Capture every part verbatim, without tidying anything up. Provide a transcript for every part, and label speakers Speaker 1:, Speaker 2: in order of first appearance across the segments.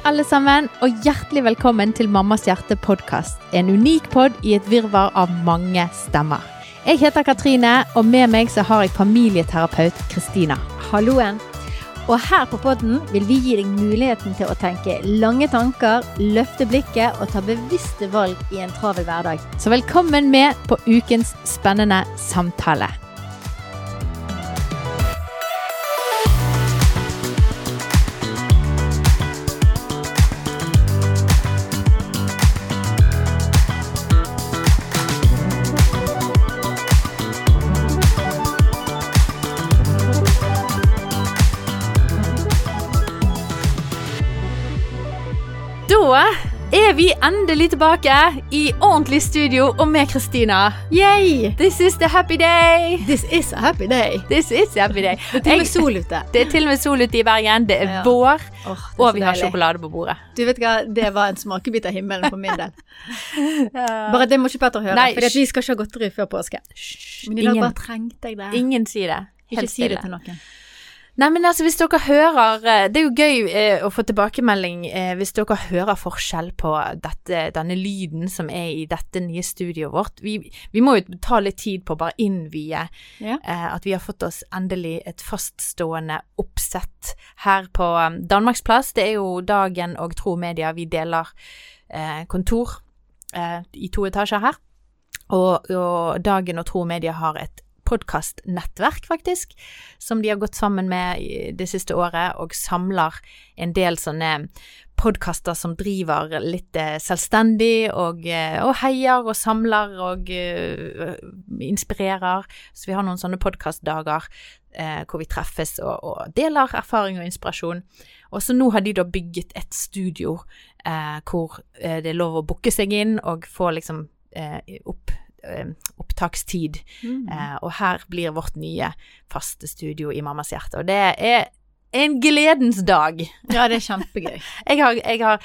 Speaker 1: alle sammen, og hjertelig velkommen til Mammas Hjerte podcast, en unik podd i et virvar av mange stemmer. Jeg heter Katrine, og med meg så har jeg familieterapeut Kristina.
Speaker 2: Halloen. Og her på podden vil vi gi deg muligheten til å tenke lange tanker, løfte blikket og ta bevisste valg i en travel hverdag.
Speaker 1: Så velkommen med på ukens spennende samtale. Da er vi endelig tilbake i ordentlig studio og med Kristina.
Speaker 2: Yay!
Speaker 1: This is the happy day.
Speaker 2: This is a happy day.
Speaker 1: This is a happy day.
Speaker 2: Det er til og med sol ute.
Speaker 1: Det er til og med sol ute i Bergen. Det er
Speaker 2: Ja.
Speaker 1: vår,
Speaker 2: Åh, det er
Speaker 1: og
Speaker 2: så
Speaker 1: vi har
Speaker 2: deilig.
Speaker 1: sjokolade på bordet.
Speaker 2: Du vet hva, det var en smakebit av himmelen for min del. Bare det må ikke Petter høre,
Speaker 1: Nei,
Speaker 2: for vi skal ikke ha godteri før påske. Men i dag
Speaker 1: Ingen,
Speaker 2: bare trengte jeg det.
Speaker 1: ingen sier det.
Speaker 2: Ikke
Speaker 1: Helt
Speaker 2: si det
Speaker 1: stille.
Speaker 2: til noen.
Speaker 1: Nei, men altså, hvis dere hører, eh, det er jo gøy eh, å få tilbakemelding eh, hvis dere hører forskjell på dette, denne lyden som er i dette nye studioet vårt. Vi, vi må jo ta litt tid på å bare innvie
Speaker 2: Ja.
Speaker 1: eh, at vi har fått oss endelig et faststående oppsett her på um, Danmarksplass. Det er jo Dagen og Tro Media. Vi deler eh, kontor eh, i to etasjer her. Og, og Dagen og Tro Media har et podcastnettverk faktisk, som de har gått sammen med i det siste året, og samler en del sånne podcaster som driver litt eh, selvstendig, og, eh, og heier og samler og eh, inspirerer. Så vi har noen sånne podcastdager eh, hvor vi treffes og, og deler erfaring og inspirasjon. Og så nå har de da bygget et studio eh, hvor eh, det er lov å booke seg inn og få liksom eh, opp opptakstid,
Speaker 2: Mm.
Speaker 1: eh, og her blir vårt nye faste studio i Mammas Hjerte, og det er en gledens dag.
Speaker 2: Ja, det er kjempegøy.
Speaker 1: Jeg har, jeg har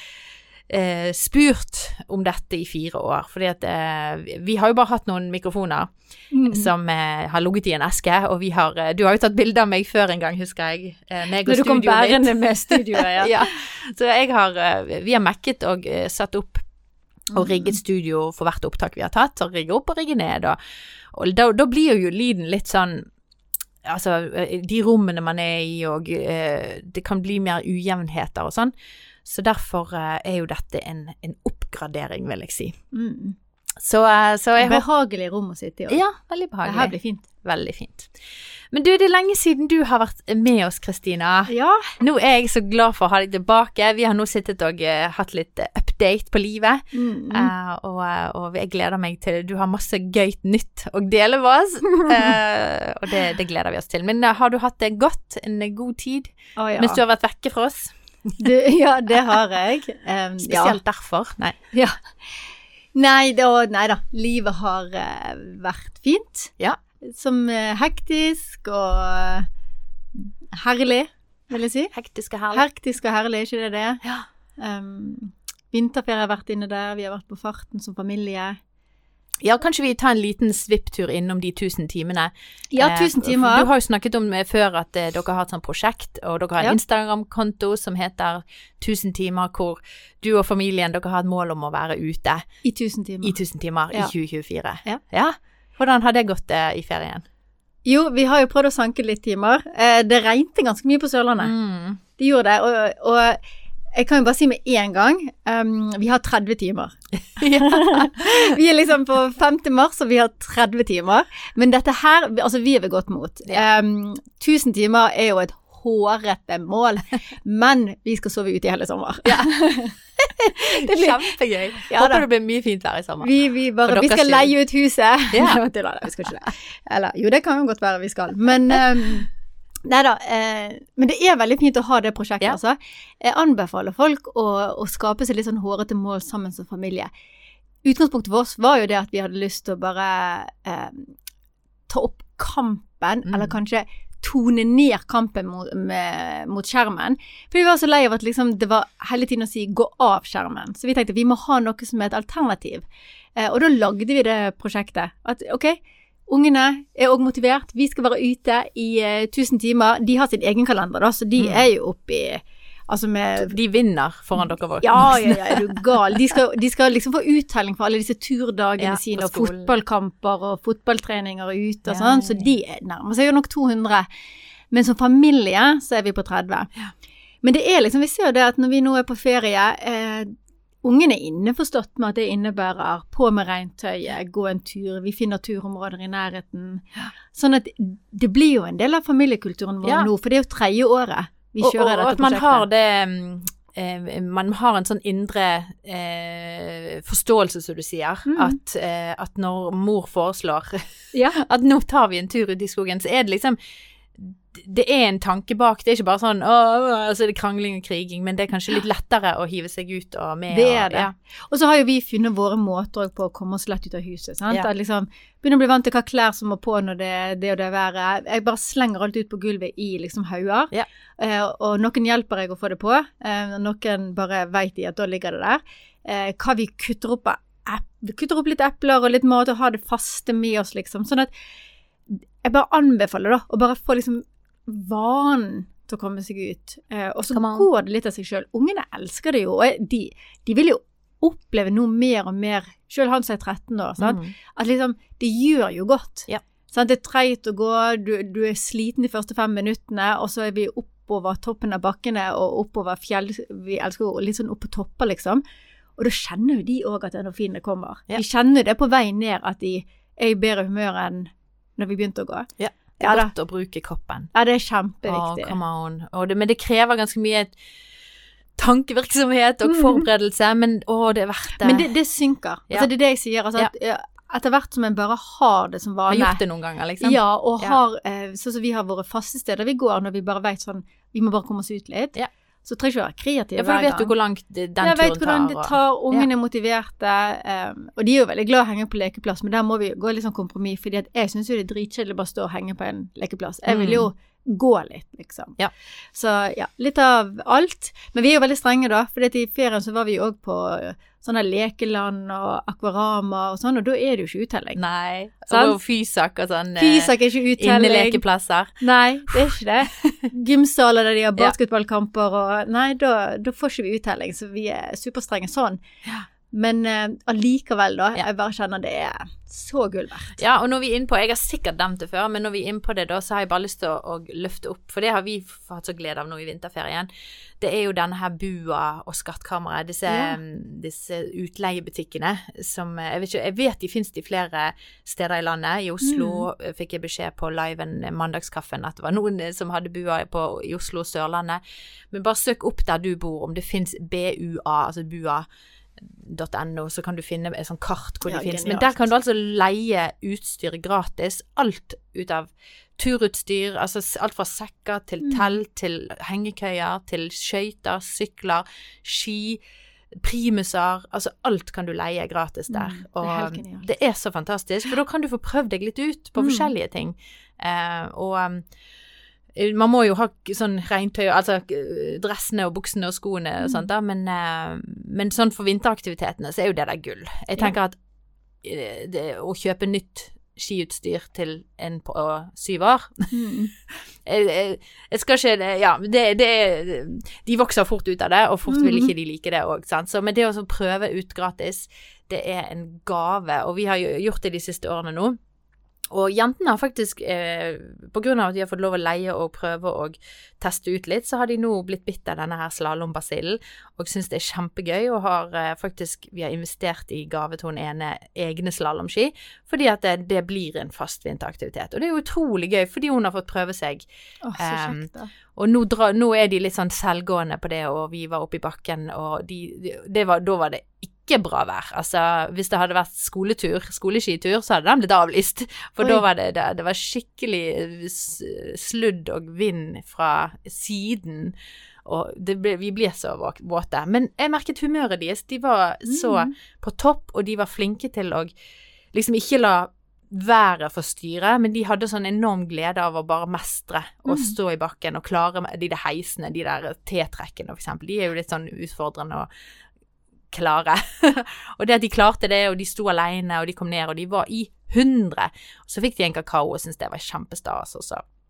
Speaker 1: eh, spurt om dette i fire år, fordi at eh, vi har jo bare hatt noen mikrofoner
Speaker 2: Mm.
Speaker 1: som eh, har ligget i en eske, og vi har, eh, du har jo tatt bilder av meg før en gang, husker jeg, eh, meg og
Speaker 2: Når du kom
Speaker 1: studioet mitt.
Speaker 2: bærende med studioet, ja.
Speaker 1: Ja, så jeg har, eh, vi har mekket og eh, satt opp og rigget studio for hvert opptak vi har tatt, og rigge opp og rigge ned, og, og da, da blir jo lyden litt sånn, altså de rommene man er i, og eh, det kan bli mer ujevnheter og sånn, så derfor eh, er jo dette en, en oppgradering, vil jeg si.
Speaker 2: Mm.
Speaker 1: Så, eh, så jeg håper...
Speaker 2: Behagelig rom å sitte i.
Speaker 1: Ja, veldig behagelig.
Speaker 2: Det her blir fint.
Speaker 1: Veldig fint. Men du, det er lenge siden du har vært med oss, Kristina.
Speaker 2: Ja.
Speaker 1: Nå er jeg så glad for å ha deg tilbake. Vi har nå sittet og uh, hatt litt uh, update på livet,
Speaker 2: Mm.
Speaker 1: uh, og, uh, og jeg gleder meg til du har masse gøyt nytt å dele med oss, uh, og det, det gleder vi oss til. Men uh, har du hatt det godt, en god tid,
Speaker 2: Å, ja.
Speaker 1: mens du har vært vekke fra oss?
Speaker 2: Du, ja, det har jeg. Um,
Speaker 1: Spesielt derfor. Nei.
Speaker 2: Ja. Nei, da, nei da, livet har uh, vært fint.
Speaker 1: Ja.
Speaker 2: Som uh, hektisk og uh, herlig, vil jeg si.
Speaker 1: Hektisk og herlig.
Speaker 2: Hektisk og herlig, ikke det det?
Speaker 1: Ja.
Speaker 2: Um, vinterferie har vært inne der, vi har vært på farten som familie.
Speaker 1: Ja, kanskje vi tar en liten svipptur innom de tusen timene.
Speaker 2: Ja,
Speaker 1: Eh,
Speaker 2: tusen
Speaker 1: for
Speaker 2: timer.
Speaker 1: Du har jo snakket om eh, før at eh, dere har et sånt prosjekt, og dere har en
Speaker 2: Ja.
Speaker 1: Instagram-konto som heter tusen timer, hvor du og familien, dere har et mål om å være ute
Speaker 2: I tusen timer.
Speaker 1: i tusen timer
Speaker 2: Ja.
Speaker 1: i tjue tjue-fire.
Speaker 2: Ja.
Speaker 1: Ja. Hvordan har det gått eh, i ferien?
Speaker 2: Jo, vi har jo prøvd å sanke litt timer. Eh, det regnet ganske mye på Sørlandet.
Speaker 1: Mm.
Speaker 2: Det gjorde det, og, og jeg kan jo bare si med en gang, um, vi har tretti timer. Vi er liksom på femte mars, og vi har tretti timer. Men dette her, altså vi er ved godt mot.
Speaker 1: Ja.
Speaker 2: Um, tusen timer er jo et hårete mål, men vi skal sove ute i hele sommer.
Speaker 1: Ja.
Speaker 2: Det blir-
Speaker 1: Kjempegøy.
Speaker 2: Ja,
Speaker 1: Håper
Speaker 2: da.
Speaker 1: det blir mye fint vær i sommer.
Speaker 2: Vi, vi, bare,
Speaker 1: For
Speaker 2: vi
Speaker 1: deres
Speaker 2: skal
Speaker 1: skyld.
Speaker 2: leie ut huset.
Speaker 1: Ja.
Speaker 2: Nei, tuller det, vi skal ikke det. Eller, jo, det kan jo godt være vi skal. Men, um, neida, eh, men det er veldig fint å ha det prosjektet,
Speaker 1: Ja.
Speaker 2: altså. Jeg anbefaler folk å, å skape seg litt sånn hårete mål sammen som familie. Utgangspunktet for oss var jo det at vi hadde lyst til å bare eh, ta opp kampen,
Speaker 1: Mm.
Speaker 2: eller kanskje tone ned kampen mot, med, mot skjermen. For vi var så lei av at liksom, det var hele tiden å si gå av skjermen. Så vi tenkte vi må ha noe som er et alternativ. Eh, og da lagde vi det prosjektet. At ok, ungene er også motivert. Vi skal være ute i uh, tusen timer. De har sin egen kalender da, så de
Speaker 1: Mm.
Speaker 2: er jo oppe i Altså med
Speaker 1: De vinner foran dere voksne.
Speaker 2: Ja, ja, ja, er du gal. De skal, de skal liksom få uttelling for alle disse turdagene
Speaker 1: Ja,
Speaker 2: sine,
Speaker 1: på
Speaker 2: og
Speaker 1: skolen.
Speaker 2: fotballkamper og fotballtreninger ute og
Speaker 1: Ja,
Speaker 2: sånn,
Speaker 1: ja,
Speaker 2: så
Speaker 1: ja.
Speaker 2: de nærmer seg jo nok to hundre. Men som familie så er vi på tretti.
Speaker 1: Ja.
Speaker 2: Men det er liksom, vi ser jo det at når vi nå er på ferie, eh, ungen er innforstått med at det innebærer på med regntøyet, gå en tur, vi finner turområder i nærheten. Sånn at det blir jo en del av familiekulturen vår
Speaker 1: Ja.
Speaker 2: nå, for det er jo tredje året vi
Speaker 1: Og,
Speaker 2: kjører
Speaker 1: og, og
Speaker 2: dette
Speaker 1: at man
Speaker 2: prosjektet.
Speaker 1: har det mm, eh, man har en sånn indre eh, forståelse, som du sier,
Speaker 2: Mm.
Speaker 1: at, eh, at når mor foreslår
Speaker 2: Ja.
Speaker 1: at nå tar vi en tur ut i skogen, så er det liksom det er en tanke bak, det er ikke bare sånn åh, altså det er krangling og kriging, men det er kanskje litt lettere å hive seg ut og med.
Speaker 2: Det er
Speaker 1: og,
Speaker 2: det.
Speaker 1: ja.
Speaker 2: Og så har jo vi funnet våre måter også på å komme oss lett ut av huset, sant?
Speaker 1: Ja.
Speaker 2: At liksom, begynner å bli vant til hva klær som må på når det, det og det være. Jeg bare slenger alt ut på gulvet i liksom hauger,
Speaker 1: Ja.
Speaker 2: eh, og noen hjelper jeg å få det på, eh, og noen bare vet i at da ligger det der. Eh, hva vi kutter opp av epp, vi kutter opp litt epler og litt mat og har det faste med oss liksom, sånn at jeg bare anbefaler da, å bare få liksom vanen til å komme seg ut, eh, og så
Speaker 1: Come on.
Speaker 2: går det litt av seg selv. Ungene elsker det jo, og de, de vil jo oppleve noe mer og mer, selv han som er tretten år, sant?
Speaker 1: Mm.
Speaker 2: At liksom, det gjør jo godt.
Speaker 1: Ja.
Speaker 2: Sant? Det er treit å gå, du, du er sliten de første fem minuttene, og så er vi oppover toppen av bakkene, og oppover fjell, vi elsker jo litt sånn opp på topper liksom, og da kjenner jo de også at endorfinene kommer.
Speaker 1: Ja.
Speaker 2: De kjenner det på vei ned, at de er i bedre humør enn når vi begynte å gå.
Speaker 1: Ja. Det
Speaker 2: Ja
Speaker 1: er
Speaker 2: da.
Speaker 1: godt å bruke kroppen.
Speaker 2: Ja, det er
Speaker 1: Åh,
Speaker 2: kjempeviktig.
Speaker 1: come on. Og det, men det krever ganske mye tankevirksomhet og
Speaker 2: Mm.
Speaker 1: forberedelse, men å, det er verdt det.
Speaker 2: Men det, det synker.
Speaker 1: Ja.
Speaker 2: Altså, det er det jeg sier. Altså,
Speaker 1: Ja.
Speaker 2: at, ja, etter hvert som en bare har det som
Speaker 1: har
Speaker 2: vane.
Speaker 1: gjort det noen ganger, liksom.
Speaker 2: Ja, og
Speaker 1: Ja.
Speaker 2: har, eh, sånn som vi har våre faste steder vi går når vi bare vet sånn, vi må bare komme oss ut litt.
Speaker 1: Ja.
Speaker 2: Så trenger ikke å være kreativ
Speaker 1: Ja, for
Speaker 2: hver
Speaker 1: da vet du
Speaker 2: gang.
Speaker 1: hvor langt det- den
Speaker 2: Jeg vet
Speaker 1: turen
Speaker 2: hvordan
Speaker 1: tar.
Speaker 2: det
Speaker 1: og-
Speaker 2: tar, ungene er motiverte, um, og de er jo veldig glad i å henge på lekeplass, men der må vi gå litt sånn kompromiss, fordi at jeg synes jo det er dritkjedelig å bare stå og henge på en lekeplass. Jeg vil jo gå litt, liksom.
Speaker 1: Ja.
Speaker 2: Så ja, litt av alt. Men vi er jo veldig strenge da, fordi at i ferien så var vi jo også på sånne lekeland og akvarama og sånn, og da er det jo ikke uttelling.
Speaker 1: Nei.
Speaker 2: Sant?
Speaker 1: Og fysak og sånn. eh,
Speaker 2: Fysak er ikke uttelling.
Speaker 1: Innelekeplasser.
Speaker 2: Nei, det er ikke det. Gymsaler der de har
Speaker 1: Ja.
Speaker 2: basketballkamper og nei, da, da får ikke vi uttelling, så vi er superstrenge sånn.
Speaker 1: Ja.
Speaker 2: Men eh, allikevel da,
Speaker 1: Ja.
Speaker 2: jeg bare kjenner det er så gull verdt.
Speaker 1: Ja, og når vi er inne på, jeg har sikkert nevnt det før, men når vi er inne på det da, så har jeg bare lyst til å, å løfte opp, for det har vi f- hatt så glede av nå i vinterferien. Det er jo denne her bua og skattkammeret, disse,
Speaker 2: Ja.
Speaker 1: disse utleiebutikkene som, jeg vet ikke, jeg vet de finnes de flere steder i landet. I Oslo
Speaker 2: Mm.
Speaker 1: fikk jeg beskjed på liven mandagskaffen at det var noen som hadde bua på, i Oslo og Sørlandet. Men bare søk opp der du bor, om det finnes B U A, altså bua, .no, så kan du finne et sånt kart hvor
Speaker 2: Ja,
Speaker 1: det finnes. Men
Speaker 2: genialt.
Speaker 1: der kan du altså leie utstyr gratis. Alt ut av turutstyr, altså s- alt fra sekker til
Speaker 2: Mm.
Speaker 1: telt, til hengekøyer, til skøyter, sykler, ski, primuser, altså alt kan du leie gratis der.
Speaker 2: Mm, det er helt
Speaker 1: og
Speaker 2: genialt.
Speaker 1: det er så fantastisk, for da kan du få prøvd deg litt ut på
Speaker 2: Mm.
Speaker 1: forskjellige ting. Eh, og um, man må jo ha k- sånn regntøy, altså k- dressene og buksene og skoene og
Speaker 2: Mm.
Speaker 1: sånt da, men, eh, men sånn for vinteraktivitetene så er jo det der gull. Jeg tenker at eh, det, å kjøpe nytt skiutstyr til en på å, syv år,
Speaker 2: Mm.
Speaker 1: jeg, jeg, jeg skal ikke, det- ja, det, det, de vokser fort ut av det, og fort vil
Speaker 2: Mhm.
Speaker 1: ikke de like det også, sant? Så, men det å så prøve ut gratis, det er en gave, og vi har jo gjort det de siste årene nå. Og jentene har faktisk, eh, på grunn av at de har fått lov å leie og prøve og teste ut litt, så har de nå blitt bitt av denne her slalombasillen, og synes det er kjempegøy, og har eh, faktisk, vi har investert i gave til hun ene egne slalomski, fordi at det, det blir en fast vinteraktivitet. Og det er jo utrolig gøy, fordi hun har fått prøve seg.
Speaker 2: Åh, så
Speaker 1: Um,
Speaker 2: kjekt da.
Speaker 1: Og nå, dra, nå er de litt sånn selvgående på det, og vi var oppe i bakken, og de, de, det var, da var det ikke bra vær. Altså, hvis det hadde vært skoletur, skoleskitur, så hadde den blitt avlyst. For
Speaker 2: Oi.
Speaker 1: da var det, det, det var skikkelig s- sludd og vind fra siden, og det ble, vi ble så våk- våte. Men jeg merket humøret deres, de var så
Speaker 2: Mm.
Speaker 1: på topp, og de var flinke til å liksom ikke la været forstyrre, men de hadde sånn enorm glede av å bare mestre og
Speaker 2: Mm.
Speaker 1: stå i bakken og klare med de der heisene, de der T-trekkene for eksempel. De er jo litt sånn utfordrende å klare. Og det at de klarte det, og de sto alene, og de kom ned, og de var i hundre. Og så fikk de en kakao og syntes det var kjempestas, og så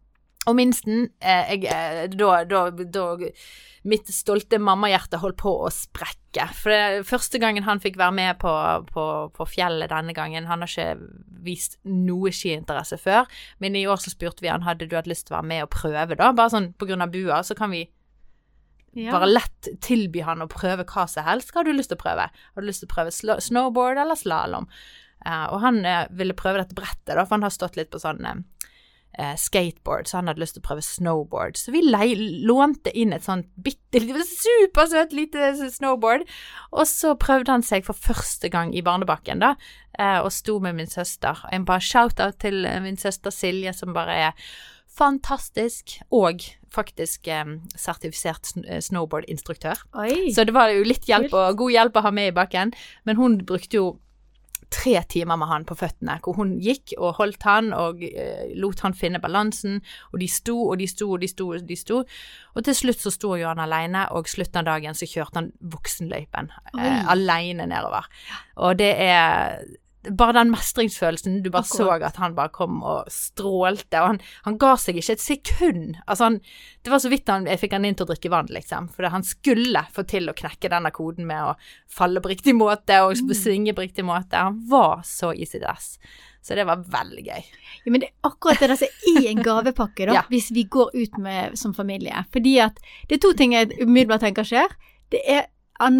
Speaker 1: Og minsten, eh, jeg, eh, da, da, da mitt stolte mammahjerte holdt på å sprekke. For det første gangen han fikk være med på, på, på fjellet denne gangen, han har ikke vist noe skiinteresse før, men i år så spurte vi han, hadde du hatt lyst til å være med og prøve da? Bare sånn på grunn av bua, så kan vi ja. bare lett tilby han å prøve hva som helst. Hva har du lyst til å prøve? Har du lyst til å prøve sl- snowboard eller slalom? Uh, og han uh, ville prøve dette brettet da, for han har stått litt på sånn uh, skateboard, så han hadde lyst til å prøve snowboard. Så vi lei, lånte inn et sånt bitte, supersøtt lite snowboard, og så prøvde han seg for første gang i barnebakken da, uh, og sto med min søster. En bare shout-out til min søster Silje, som bare er fantastisk, og faktisk um, sertifisert snowboardinstruktør. Oi. Så det var jo litt hjelp og god hjelp å ha med i bakken, men hun brukte jo tre timer med han på føttene, hvor hun gikk og holdt han og eh, lot han finne balansen, og de sto, og de sto, og de sto, og de sto, og til slutt så sto jo han alene, og slutten av dagen så kjørte han voksenløypen eh, alene nedover. Og det er bare den mestringsfølelsen, du bare Akkurat. Så at han bare kom og strålte, og han, han ga seg ikke et sekund. Altså han, det var så vidt han, jeg fikk han inn til å drikke vann, liksom, for han skulle få til å knekke denne koden med å falle på riktig måte og mm. svinge på riktig måte. Han var så i sitt ess. Så det var veldig gøy. Ja, men det er akkurat det der som er en gavepakke da, ja. Hvis vi går ut med som familie. Fordi at det er to ting jeg umiddelbart tenker skjer. Det er en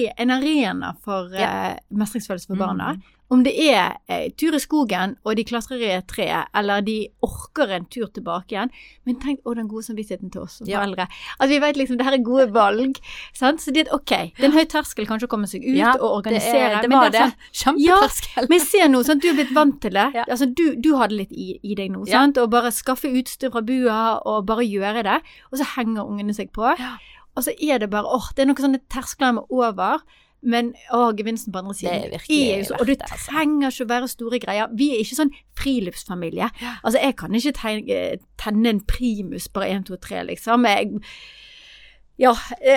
Speaker 1: arena for ja. uh, mestringsfølelse for barna. Mm. Om det er eh, tur i skogen, og de klatrer i et tre, eller de orker en tur tilbake igjen, men tenk, å, den gode samvittigheten til oss som ja. Foreldre. At vi vet liksom, det her er gode valg, sant? Så det er ok. Det er en høy terskel kanskje å komme seg ut ja, og organisere. Det, er, det var det. det. Kjempeterskel.
Speaker 2: Ja, men jeg ser nå, sant? Du er blitt vant til det. Ja. Altså, du, du hadde litt i, i deg nå, ja. Sant? Og bare skaffe utstyr fra bua, og bare gjøre det, og så henger ungene seg på. Ja. Og så er det bare, åh, det er noe sånne terskler med over, men å, gevinsten på andre siden
Speaker 1: det er virkelig er
Speaker 2: så, og det trenger ikke å være store greier. Vi er ikke sånn friluftsfamilie. Ja. Altså, jeg kan ikke tenne, tenne en primus bare en, to, tre, liksom. Jeg, ja,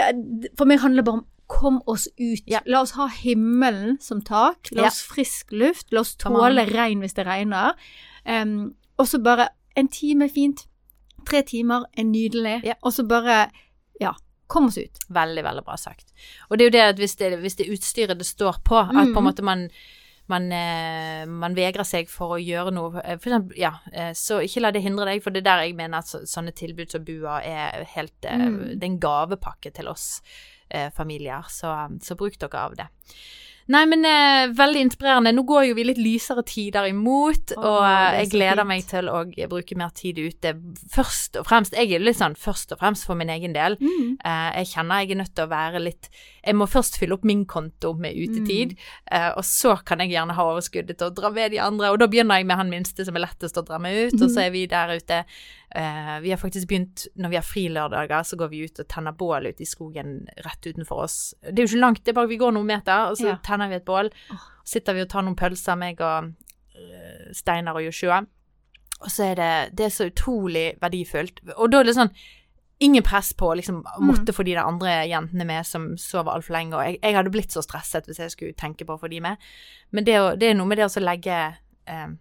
Speaker 2: for meg handler det bare om kom oss ut. Ja. La oss ha himmelen som tak. La oss ja. Frisk luft. La oss tåle regn hvis det regner. Um, og så bare en time fint. Tre timer er nydelig. Ja. Og så bare, ja, kom oss ut.
Speaker 1: Veldig, veldig bra sagt. Og det er jo det at hvis det, hvis det utstyret det står på, mm. at på en måte man, man, eh, man vegrer seg for å gjøre noe, for eksempel, ja, eh, så ikke la det hindre deg, for det er der jeg mener at så, sånne tilbud som bua er helt, eh, mm. det er en gavepakke til oss eh, familier, så, så bruk dere av det. Nei, men eh, veldig inspirerende. Nå går jo vi litt lysere tider imot, oh, og eh, jeg gleder fint. Meg til å bruke mer tid ute. Først og fremst, jeg er litt sånn først og fremst for min egen del. Mm. Eh, jeg kjenner jeg er nødt til å være litt, jeg må først fylle opp min konto med utetid, mm. eh, og så kan jeg gjerne ha overskuddet til å dra med de andre, og da begynner jeg med han minste som er lettest å dra med ut, mm. og så er vi der ute. Uh, vi har faktisk begynt, når vi har fri lørdager, så går vi ut og tenner bål ut i skogen rett utenfor oss. Det er jo ikke langt, det er bare vi går noen meter, og så ja. Tenner vi et bål. Oh. Sitter vi og tar noen pølser, meg og uh, Steinar og Joshua. Og så er det, det er så utrolig verdifullt. Og da er det sånn, ingen press på liksom måtte mm. få de der andre jentene med som sover alt for lenge, og jeg, jeg hadde blitt så stresset hvis jeg skulle tenke på å få de med. Men det, det er noe med det å legge... Uh,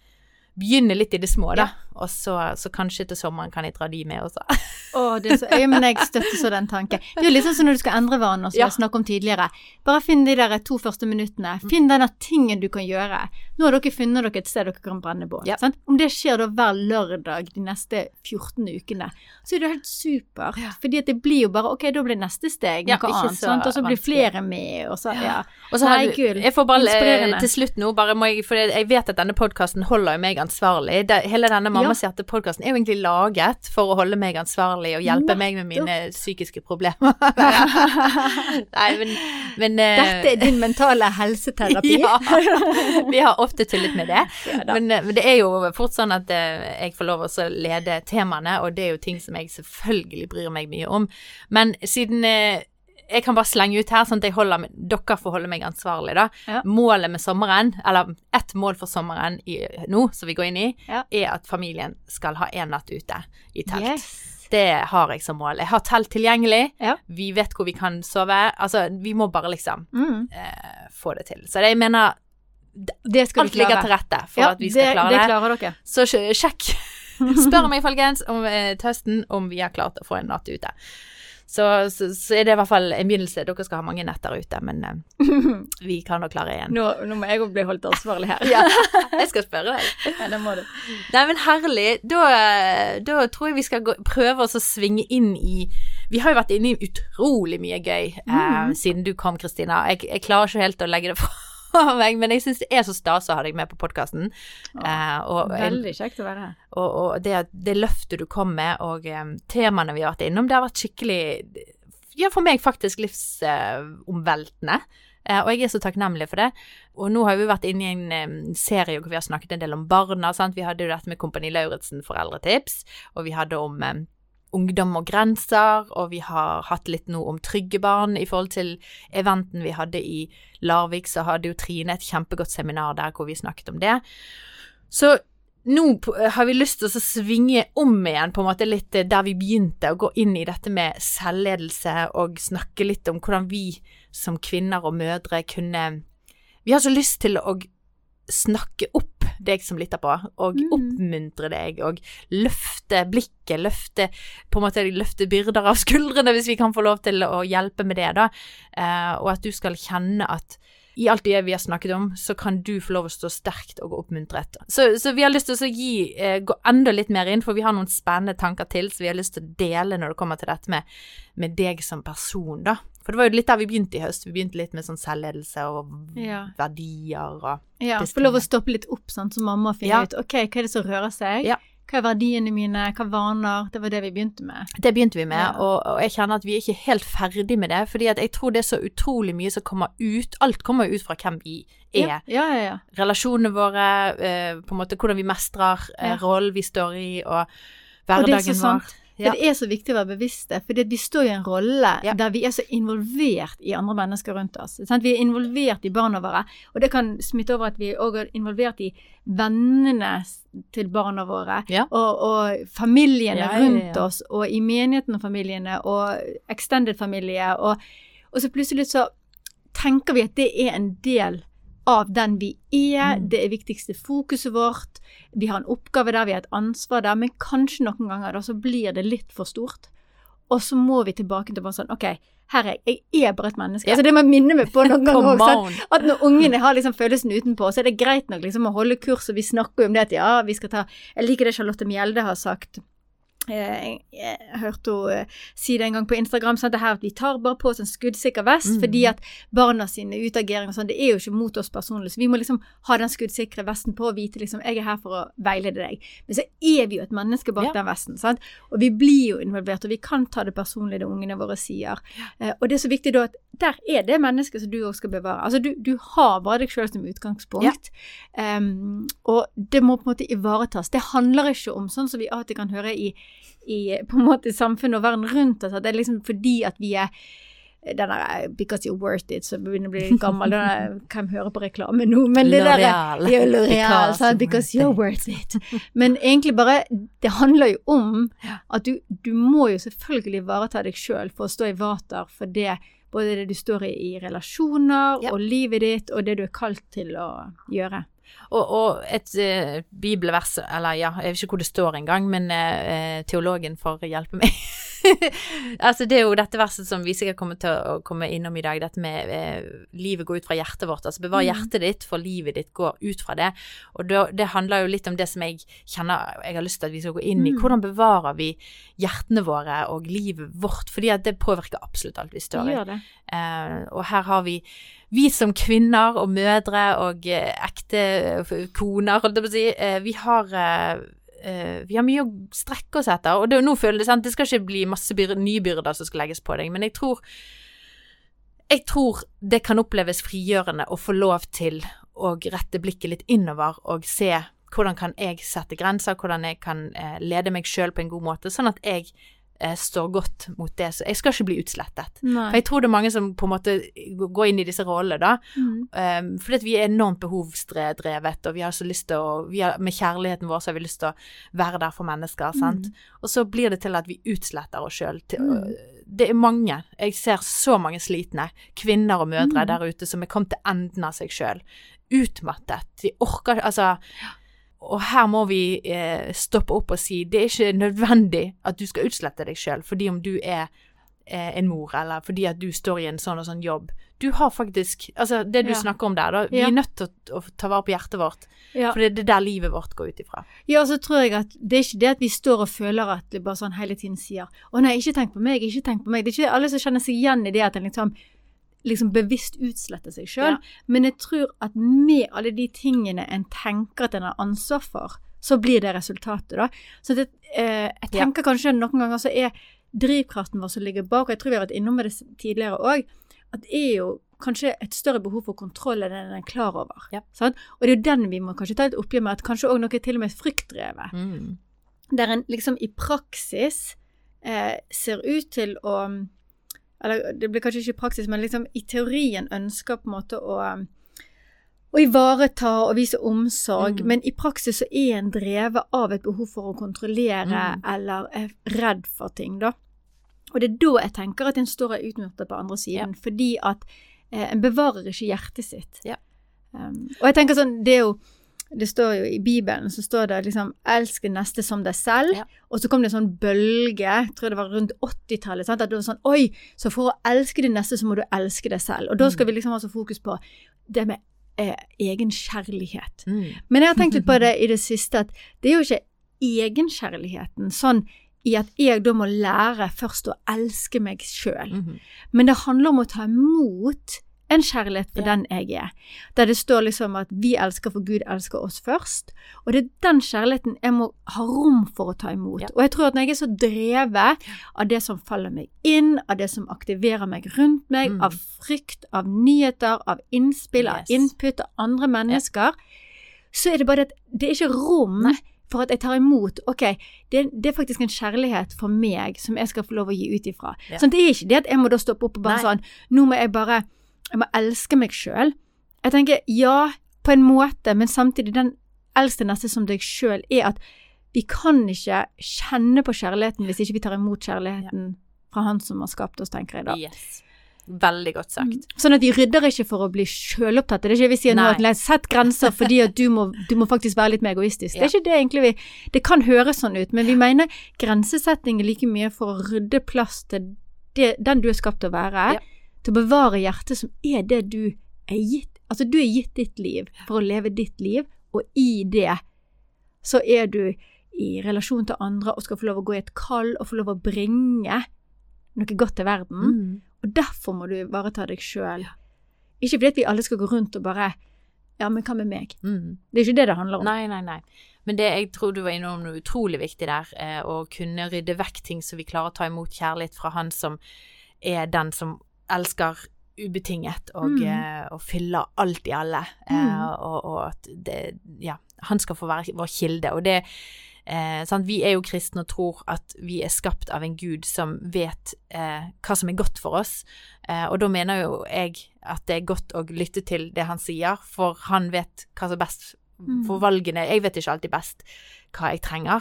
Speaker 1: begynne litt i det små da, ja. Og så, så kanskje til sommeren kan jeg dra de med også.
Speaker 2: Åh, det er så, ja, men jeg støtter så den tanken. Det er jo litt sånn som når du skal endre vanen, som ja. Jeg snakket om tidligere. Bare finn de der to første minuttene. Finn denne tingen du kan gjøre. Nå har dere funnet dere et sted dere kan brenne bål. Ja. Sant? Om det skjer da hver lørdag de neste fjorten ukene, så er det helt supert. Ja. Fordi at det blir jo bare, ok, da blir neste steg noe ja, annet, sant? Og så blir flere med, og så, ja.
Speaker 1: Og så har du, jeg får bare til slutt nå, bare må jeg, for jeg vet at denne podcasten holder jo meg ansvarlig. Det, hele denne Mammas ja. Hjerte-podcasten er jo egentlig laget for å holde meg ansvarlig og hjelpe Nettopp. Meg med mine psykiske problemer. Nei, men, men
Speaker 2: dette er din mentale helseterapi.
Speaker 1: Ja, vi har ofte tullet med det. Ja, men, men det er jo fort sånn at jeg får lov å lede temaene, og det er jo ting som jeg selvfølgelig bryr meg mye om. Men siden jeg kan bare slenge ut her, sånn at jeg holder, dere får holde meg ansvarlig da. Ja. Målet med sommeren, eller ett mål for sommeren i, nå, som vi går inn i, ja. Er at familien skal ha en natt ute i telt. Yes. Det har jeg som mål. Jeg har telt tilgjengelig, ja. Vi vet hvor vi kan sove, altså vi må bare liksom mm. eh, få det til. Så det, jeg mener, det skal alt ligger til rette for ja, at vi skal
Speaker 2: det,
Speaker 1: klare det.
Speaker 2: Det klarer dere.
Speaker 1: Så sjekk. spør meg, folkens, om eh, testen, om vi har klart å få en natt ute. Så, så, så er det i hvert fall en begynnelse. Dere skal ha mange netter ute, men eh, vi kan da klare igjen.
Speaker 2: Nå, nå må jeg jo bli holdt ansvarlig her.
Speaker 1: Ja, jeg skal spørre deg.
Speaker 2: Ja, det må du.
Speaker 1: Nei, men herlig. Da, da tror jeg vi skal gå, prøve oss å svinge inn i. Vi har jo vært inne i utrolig mye gøy eh, mm. siden du kom, Kristina. Jeg, jeg klarer ikke helt å legge det fra meg, men jeg synes det er så stas å ha deg med på podcasten.
Speaker 2: Eh, veldig kjekt å være her.
Speaker 1: Og, og det, det løftet du kom med, og um, temaene vi har vært innom, det har vært skikkelig, ja, for meg faktisk livsomveltende. Uh, og jeg er så takknemlig for det. Og nå har vi vært inne i en um, serie hvor vi har snakket en del om barna, sant? Vi hadde jo dette med Kompani Lauritzen foreldretips, og vi hadde om um, ungdom og grenser, og vi har hatt litt noe om trygge barn i forhold til eventen vi hadde i Larvik, så hadde jo Trine et kjempegodt seminar der hvor vi snakket om det. Så nå har vi lyst til å svinge om igjen på en måte litt der vi begynte å gå inn i dette med selvledelse og snakke litt om hvordan vi som kvinner og mødre kunne, vi har så lyst til å snakke opp deg som lytter på, og mm. oppmuntre deg, og løfte blikket, løfte, på en måte løfte byrder av skuldrene, hvis vi kan få lov til å hjelpe med det da, uh, og at du skal kjenne at i alt det vi har snakket om, så kan du få lov å stå sterkt og oppmuntret. Så, så vi har lyst til å gi, uh, gå enda litt mer inn, for vi har noen spennende tanker til, så vi har lyst til å dele når det kommer til dette med, med deg som person da. For det var jo litt der vi begynte i høst. Vi begynte litt med sånn selvledelse og ja. verdier og
Speaker 2: ja, få lov å stoppe litt opp, sånn, så mamma finner ja. ut, ok, hva er det som rører seg?
Speaker 1: Ja.
Speaker 2: Hva er verdiene mine? Hva vaner? Det var det vi begynte med.
Speaker 1: Det begynte vi med,
Speaker 2: ja.
Speaker 1: og, og jeg kjenner at vi er ikke helt ferdig med det, fordi at jeg tror det er så utrolig mye som kommer ut. Alt kommer ut fra hvem vi er.
Speaker 2: Ja, ja, ja. ja.
Speaker 1: Relasjonene våre, eh, på en måte hvordan vi mestrer eh,
Speaker 2: ja.
Speaker 1: rollen vi står i, og hverdagen vår.
Speaker 2: Og det er så sant. Ja. For det er så viktig å være bevisste, for vi står i en rolle ja. der vi er så involvert i andre mennesker rundt oss. Sant? Vi er involvert i barna våre, og det kan smitte over at vi også er involvert i vennene til barna våre,
Speaker 1: ja.
Speaker 2: og, og familiene
Speaker 1: ja,
Speaker 2: rundt
Speaker 1: ja, ja.
Speaker 2: oss, og i menigheten og familiene, og extended familie, og, og så plutselig så tenker vi at det er en del av den vi er, mm. det er viktigste fokuset vårt, vi har en oppgave der, vi har et ansvar der, men kanskje noen ganger da, så blir det litt for stort, og så må vi tilbake til bare sånn, ok, her er jeg, jeg er bare et menneske, ja. altså det må jeg minne meg på noen ganger også, sånn, at når ungene har liksom følelsen utenpå, så er det greit nok liksom å holde kurs, og vi snakker jo om det at ja, vi skal ta, jeg liker det Charlotte Mjelde har sagt, Jeg, jeg, jeg hørte henne uh, si det en gang på Instagram, sånn at, det her, at vi tar bare på oss en skuddsikker vest, mm. fordi at barna sine utagering og sånn, det er jo ikke mot oss personlig, så vi må liksom ha den skuddsikre vesten på og vite liksom, jeg er her for å veilede deg. Men så er vi jo et menneske bak ja. den vesten, sant? Og vi blir jo involvert, og vi kan ta det personlige det ungene våre sier. Uh, og det er så viktig da at der er det mennesket som du også skal bevare. Altså du, du har bare deg selv som utgangspunkt, ja. um, og det må på en måte ivaretas. Det handler ikke om sånn som vi alltid kan høre i i på en måte samfunnet og verden rundt oss, at det er liksom fordi at vi er den der, because you're worth it, så begynner å bli litt gammel, den kan jeg høre på reklame nå, men det der
Speaker 1: L'Oreal,
Speaker 2: ja, L'Oreal, because, because you're worth it, men egentlig bare, det handler jo om at du, du må jo selvfølgelig ivareta deg selv for å stå i vater for det, både det du står i, i relasjoner, ja. og livet ditt, og det du er kalt til å gjøre.
Speaker 1: Og, og et uh, bibelvers, eller ja, jeg vet ikke hvor det står engang, men uh, teologen får hjelpe meg. Altså det er jo dette verset som vi sikkert kommer til å komme innom i dag, dette med uh, livet går ut fra hjertet vårt, altså bevar mm. hjertet ditt, for livet ditt går ut fra det, og det, det handler jo litt om det som jeg kjenner, jeg har lyst til at vi skal gå inn i, mm. hvordan bevarer vi hjertene våre og livet vårt, fordi at det påvirker absolutt alt vi står i. Uh, og her har vi Vi som kvinner og mødre og eh, ekte koner, holdt jeg på å si, eh, vi, har, eh, vi har mye å strekke oss etter, og det, nå føler det sant, det skal ikke bli masse byr- nye byrder som skal legges på deg, men jeg tror, jeg tror det kan oppleves frigjørende å få lov til å rette blikket litt innover og se hvordan kan jeg sette grenser, hvordan jeg kan eh, lede meg selv på en god måte, sånn at jeg står godt mot det, så jeg skal ikke bli utslettet.
Speaker 2: Nei.
Speaker 1: For jeg tror det er mange som på en måte går inn i disse rollene da, mm. um, fordi at vi er enormt behovsdrevet, og vi har så lyst til å, vi har, med kjærligheten vår så har vi lyst til å være der for mennesker, sant? Mm. Og så blir det til at vi utsletter oss selv. Mm. Det er mange, jeg ser så mange slitne kvinner og mødre mm. der ute som er kommet til enden av seg selv, utmattet, de orker, altså og her må vi eh, stoppe opp og si, det er ikke nødvendig at du skal utslette deg selv, fordi om du er eh, en mor, eller fordi at du står i en sånn og sånn jobb. Du har faktisk, altså det du
Speaker 2: Ja.
Speaker 1: snakker om der, da, vi
Speaker 2: Ja.
Speaker 1: er nødt til å, å ta vare på hjertet vårt,
Speaker 2: Ja.
Speaker 1: for det er det der livet vårt går ut ifra.
Speaker 2: Ja, så tror jeg at det er ikke det at vi står og føler at det bare sånn hele tiden sier, å nei, ikke tenk på meg, ikke tenk på meg. Det er ikke alle som kjenner seg igjen i det at en liksom, liksom bevisst utsletter seg selv.
Speaker 1: Ja.
Speaker 2: Men jeg tror at med alle de tingene en tenker at en har ansvar for, så blir det resultatet da. Så det, eh, jeg tenker ja. kanskje noen ganger så er drivkraften vår som ligger bak, og jeg tror vi har vært innom med det tidligere også, at det er jo kanskje et større behov for kontroll enn en er klar over.
Speaker 1: Ja.
Speaker 2: Sant? Og det er jo den vi må kanskje ta et oppgjør med, at kanskje også noe til og med fryktdrevet.
Speaker 1: Mm.
Speaker 2: Der en liksom i praksis eh, ser ut til å, eller det blir kanskje ikke i praksis, men liksom i teorien ønsker på en måte å, å ivareta og vise omsorg,
Speaker 1: Mm.
Speaker 2: men i praksis så er en drevet av et behov for å kontrollere
Speaker 1: Mm.
Speaker 2: eller er redd for ting da. Og det er da jeg tenker at en står og utnytter på andre siden,
Speaker 1: Ja.
Speaker 2: fordi at eh, en bevarer ikke hjertet sitt.
Speaker 1: Ja.
Speaker 2: Um, og jeg tenker sånn, det er jo, det står jo i Bibelen, så står det liksom, elsk det neste som deg selv,
Speaker 1: Ja.
Speaker 2: og så kom det en sånn bølge, jeg tror det var rundt åttitallet, sant? At det var sånn, oi, så for å elske det neste så må du elske deg selv. Og da skal vi liksom ha så fokus på det med eh, egen kjærlighet.
Speaker 1: Mm.
Speaker 2: Men jeg har tenkt litt på det i det siste, at det er jo ikke egenkjærligheten, sånn i at jeg da må lære først å elske meg selv.
Speaker 1: Mm.
Speaker 2: Men det handler om å ta imot en kjærlighet for
Speaker 1: Ja.
Speaker 2: den jeg er. Der det står liksom at vi elsker for Gud elsker oss først. Og det er den kjærligheten jeg må ha rom for å ta imot.
Speaker 1: Ja.
Speaker 2: Og jeg tror at når jeg er så drevet av det som faller meg inn, av det som aktiverer meg rundt meg,
Speaker 1: Mm.
Speaker 2: av frykt, av nyheter, av innspill, av
Speaker 1: Yes.
Speaker 2: input av andre mennesker, så er det bare det at det er ikke rom
Speaker 1: Nei.
Speaker 2: for at jeg tar imot, ok, det, det er faktisk en kjærlighet for meg som jeg skal få lov å gi ut ifra.
Speaker 1: Ja.
Speaker 2: Sånn, det er ikke det at jeg må da stoppe opp og bare
Speaker 1: Nei.
Speaker 2: sånn, nå må jeg bare, jeg må elske meg selv. Jeg tenker, ja, på en måte, men samtidig den elske neste som deg selv er at vi kan ikke kjenne på kjærligheten hvis ikke vi tar imot kjærligheten fra han som har skapt oss, tenker jeg da.
Speaker 1: Yes. Veldig godt sagt.
Speaker 2: Sånn at vi rydder ikke for å bli selvopptatt. Det er ikke vi sier nå
Speaker 1: Nei.
Speaker 2: at nei, sett grenser fordi at du må, du må faktisk være litt mer egoistisk.
Speaker 1: Ja.
Speaker 2: Det er ikke det egentlig vi, det kan høres sånn ut, men vi mener grensesetting er like mye for å rydde plass til det, den du er skapt til å være,
Speaker 1: Ja.
Speaker 2: til å bevare hjertet som er det du er gitt. Altså du er gitt ditt liv for å leve ditt liv, og i det så er du i relasjon til andre og skal få lov å gå i et kall og få lov å bringe noe godt til verden.
Speaker 1: Mm.
Speaker 2: Og derfor må du bare ta deg selv. Ikke fordi at vi alle skal gå rundt og bare, ja, men hva med meg?
Speaker 1: Mm.
Speaker 2: Det er ikke det det handler om.
Speaker 1: Nei, nei, nei. Men det, jeg tror du var innom noe utrolig viktig der, eh, å kunne rydde vekk ting så vi klarer å ta imot kjærlighet fra han som er den som elsker ubetinget og,
Speaker 2: Mm.
Speaker 1: eh, og fyller alt i alle. Eh,
Speaker 2: Mm.
Speaker 1: og, og at det, ja, han skal få være vår kilde. Og det, eh, sant? Vi er jo kristne og tror at vi er skapt av en Gud som vet eh, hva som er godt for oss. Eh, og da mener jo jeg at det er godt å lytte til det han sier, for han vet hva som er best
Speaker 2: Mm.
Speaker 1: for valgene. Jeg vet ikke alltid best hva jeg trenger,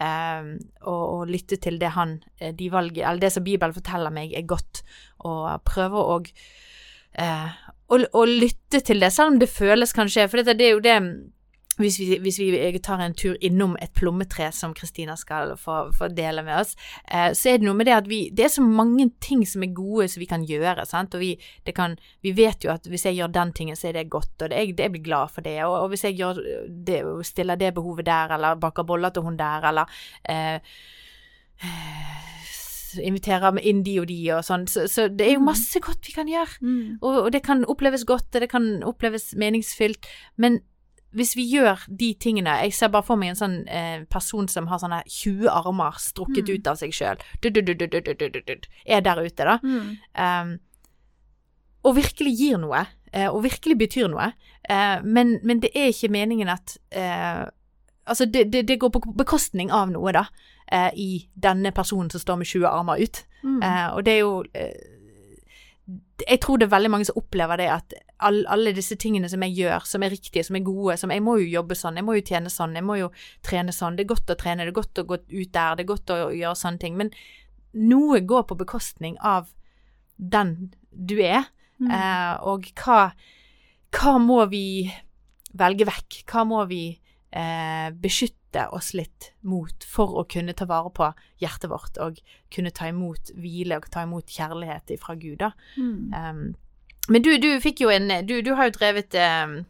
Speaker 1: um, og, og lytte til det han, de valg, eller det som Bibelen forteller meg er godt, og prøve å, uh, å, å lytte til det, selv om det føles kanskje, for dette, det er jo det, hvis vi, hvis vi tar en tur innom et plommetre som Kristina skal få, få dele med oss, uh, så er det noe med det at vi, det er så mange ting som er gode som vi kan gjøre, sant? Og vi, det kan, vi vet jo at hvis jeg gjør den tingen, så er det godt, og det, jeg, jeg blir glad for det, og, og hvis jeg gjør det, stiller det behovet der, eller baker boller til hun der, eller uh, inviterer med inn de og de og sånn, så, så det er jo masse godt vi kan gjøre,
Speaker 2: Mm.
Speaker 1: og, og det kan oppleves godt, og det kan oppleves meningsfylt, men hvis vi gjør de tingene, jeg ser bare for meg en sånn eh, person som har sånne tjue armer strukket
Speaker 2: Mm.
Speaker 1: ut av seg selv, du, du, du, du, du, du, du, du, er der ute da,
Speaker 2: Mm.
Speaker 1: um, og virkelig gir noe, eh, og virkelig betyr noe, eh, men, men det er ikke meningen at, eh, altså det, det, det går på bekostning av noe da, eh, i denne personen som står med tjue armer ut,
Speaker 2: Mm.
Speaker 1: eh, og det er jo, eh, jeg tror det er veldig mange som opplever det at all, alle disse tingene som jeg gjør, som er riktige, som er gode, som jeg må jo jobbe sånn, jeg må jo tjene sånn, jeg må jo trene sånn, det er godt å trene, det er godt å gå ut der, det er godt å gjøre sånne ting, men noe går på bekostning av den du er,
Speaker 2: Mm.
Speaker 1: eh, og hva, hva må vi velge vekk? Hva må vi eh, beskytte oss litt mot, for å kunne ta vare på hjertet vårt, og kunne ta imot hvile, og ta imot kjærlighet fra Gud da.
Speaker 2: Mm.
Speaker 1: Um, men du, du fikk jo en, du, du har jo drevet... Um,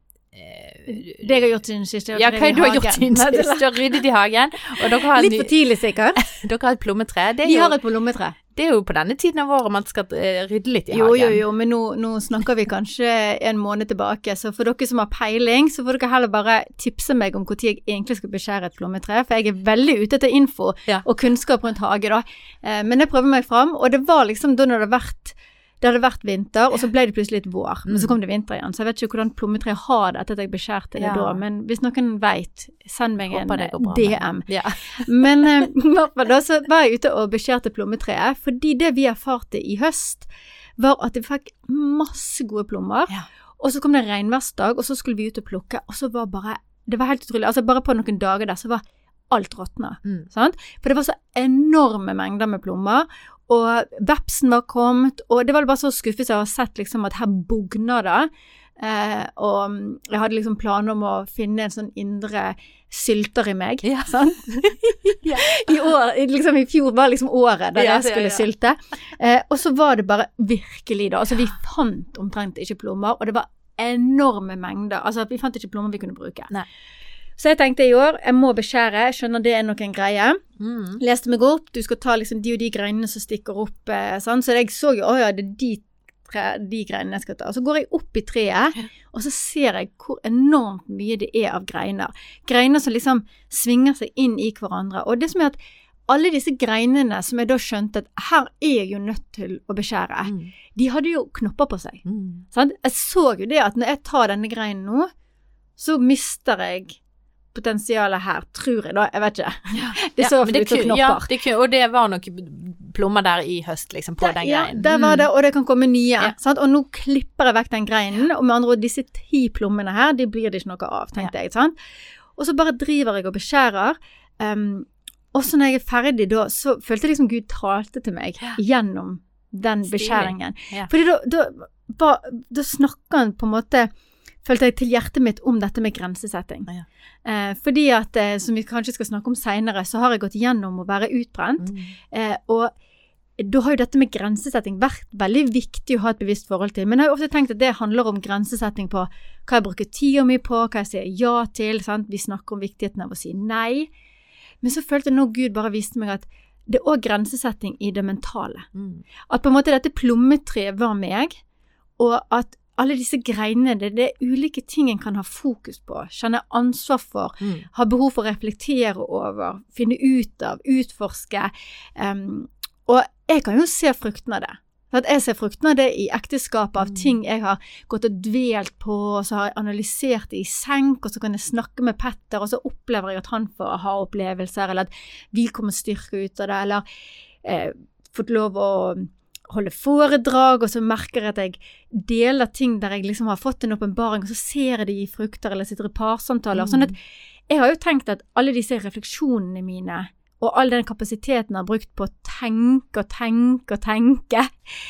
Speaker 2: det jeg har gjort siden sist,
Speaker 1: ja, hva du har gjort siden sist, du har ryddet i hagen, og dere har
Speaker 2: litt for tidlig sikkert.
Speaker 1: Dere har et plommetre. Det er
Speaker 2: Vi
Speaker 1: jo,
Speaker 2: har et plommetre.
Speaker 1: Det er jo på denne tiden av året man skal rydde litt i
Speaker 2: jo,
Speaker 1: hagen.
Speaker 2: Jo, jo, jo, men nå, nå snakker vi kanskje en måned tilbake, så for dere som har peiling, så får dere heller bare tipse meg om hvor tid jeg egentlig skal beskjære et plommetre, for jeg er veldig ute etter info
Speaker 1: ja.
Speaker 2: og kunnskap rundt hage da. Men jeg prøver meg frem, og det var liksom da når det har vært Det hadde vært vinter, og så ble det plutselig litt vår. Men så kom det vinter igjen, så jeg vet ikke hvordan plommetre har det etter at jeg beskjærte det ja. Da. Men hvis noen vet, send meg en D M.
Speaker 1: Ja.
Speaker 2: Men i hvert fall da, så var jeg ute og beskjærte plommetreet, fordi det vi erfarte i høst, var at vi fikk masse gode plommer, ja. Og så kom det en regnværsdag, og så skulle vi ut og plukke, og så var bare, det var helt utrolig, altså bare på noen dager der, så var alt råttnet, mm. sant? For det var så enorme mengder med plommer, og vepsen var kommet, og det var bare så skuffet jeg har sett liksom at her bugner det, eh, og jeg hadde liksom planer om å finne en sånn indre sylter i meg, ja. Sant? ja. I år, liksom i fjor var liksom året der ja, jeg skulle ja, ja. Sylte, eh, og så var det bare virkelig da, altså vi fant omtrent ikke plommer, og det var enorme mengder, altså vi fant ikke plommer vi kunne bruke.
Speaker 1: Nei.
Speaker 2: Så jeg tenkte i år, jeg må beskjære, jeg skjønner det er noen greie.
Speaker 1: Mm.
Speaker 2: Leste meg opp, du skal ta liksom de og de greinene som stikker opp, eh, sånn. Så jeg så jo, åja, det er de, tre, de greinene jeg skal ta. Og så går jeg opp i treet, og så ser jeg hvor enormt mye det er av greiner. Greiner som liksom svinger seg inn i hverandre. Og det som er at alle disse greinene som jeg da skjønte at her er jeg jo nødt til å beskjære, mm. de hadde jo knopper på seg. Mm. Sånn? Jeg så jo det at når jeg tar denne greinen nå, så mister jeg potensialet her, tror jeg da, jeg vet ikke. Ja. Det så ja, ut som knopper.
Speaker 1: Ja, det kun, og det var noen plommer der i høst, liksom, på det, den greinen.
Speaker 2: Ja, der var det, og det kan komme nye. Ja. Sant? Og nå klipper jeg vekk den greinen, og med andre ord, disse ti plommene her, de blir det ikke noe av, tenkte ja. Jeg. Sant? Og så bare driver jeg og beskjærer, um, og så når jeg er ferdig da, så følte jeg liksom Gud talte til meg ja. Gjennom den beskjæringen. Ja. Fordi da, da, da, da snakker han på en måte, følte jeg til hjertet mitt om dette med grensesetting. Ja. Eh, fordi at, eh, som vi kanskje skal snakke om senere, så har jeg gått gjennom å være utbrent, mm. eh, og da har jo dette med grensesetting vært veldig viktig å ha et bevisst forhold til, men jeg har ofte tenkt at det handler om grensesetting på hva jeg bruker tida mi på, hva jeg sier ja til, sant? Vi snakker om viktigheten av å si nei, men så følte jeg nå Gud bare viste meg at det er også grensesetting i det mentale. Mm. At på en måte dette plommetreet var meg, og at alle disse greinene, det, det er ulike ting en kan ha fokus på, kjenne ansvar for, mm. ha behov for å reflektere over, finne ut av, utforske. Um, og jeg kan jo se frukten av det. For at jeg ser frukten av det i ekteskapet, av mm. ting jeg har gått og dvelt på, og så har jeg analysert det i senk, og så kan jeg snakke med Petter, og så opplever jeg at han får ha opplevelser, eller at vi kommer styrke ut av det, eller eh, fått lov å holde foredrag, og så merker jeg at jeg deler ting der jeg liksom har fått en åpenbaring, og så ser jeg det i frukter, eller sitter i parsamtaler, mm. sånn at jeg har jo tenkt at alle disse refleksjonene mine, og all den kapasiteten jeg har brukt på å tenke og tenke og tenke,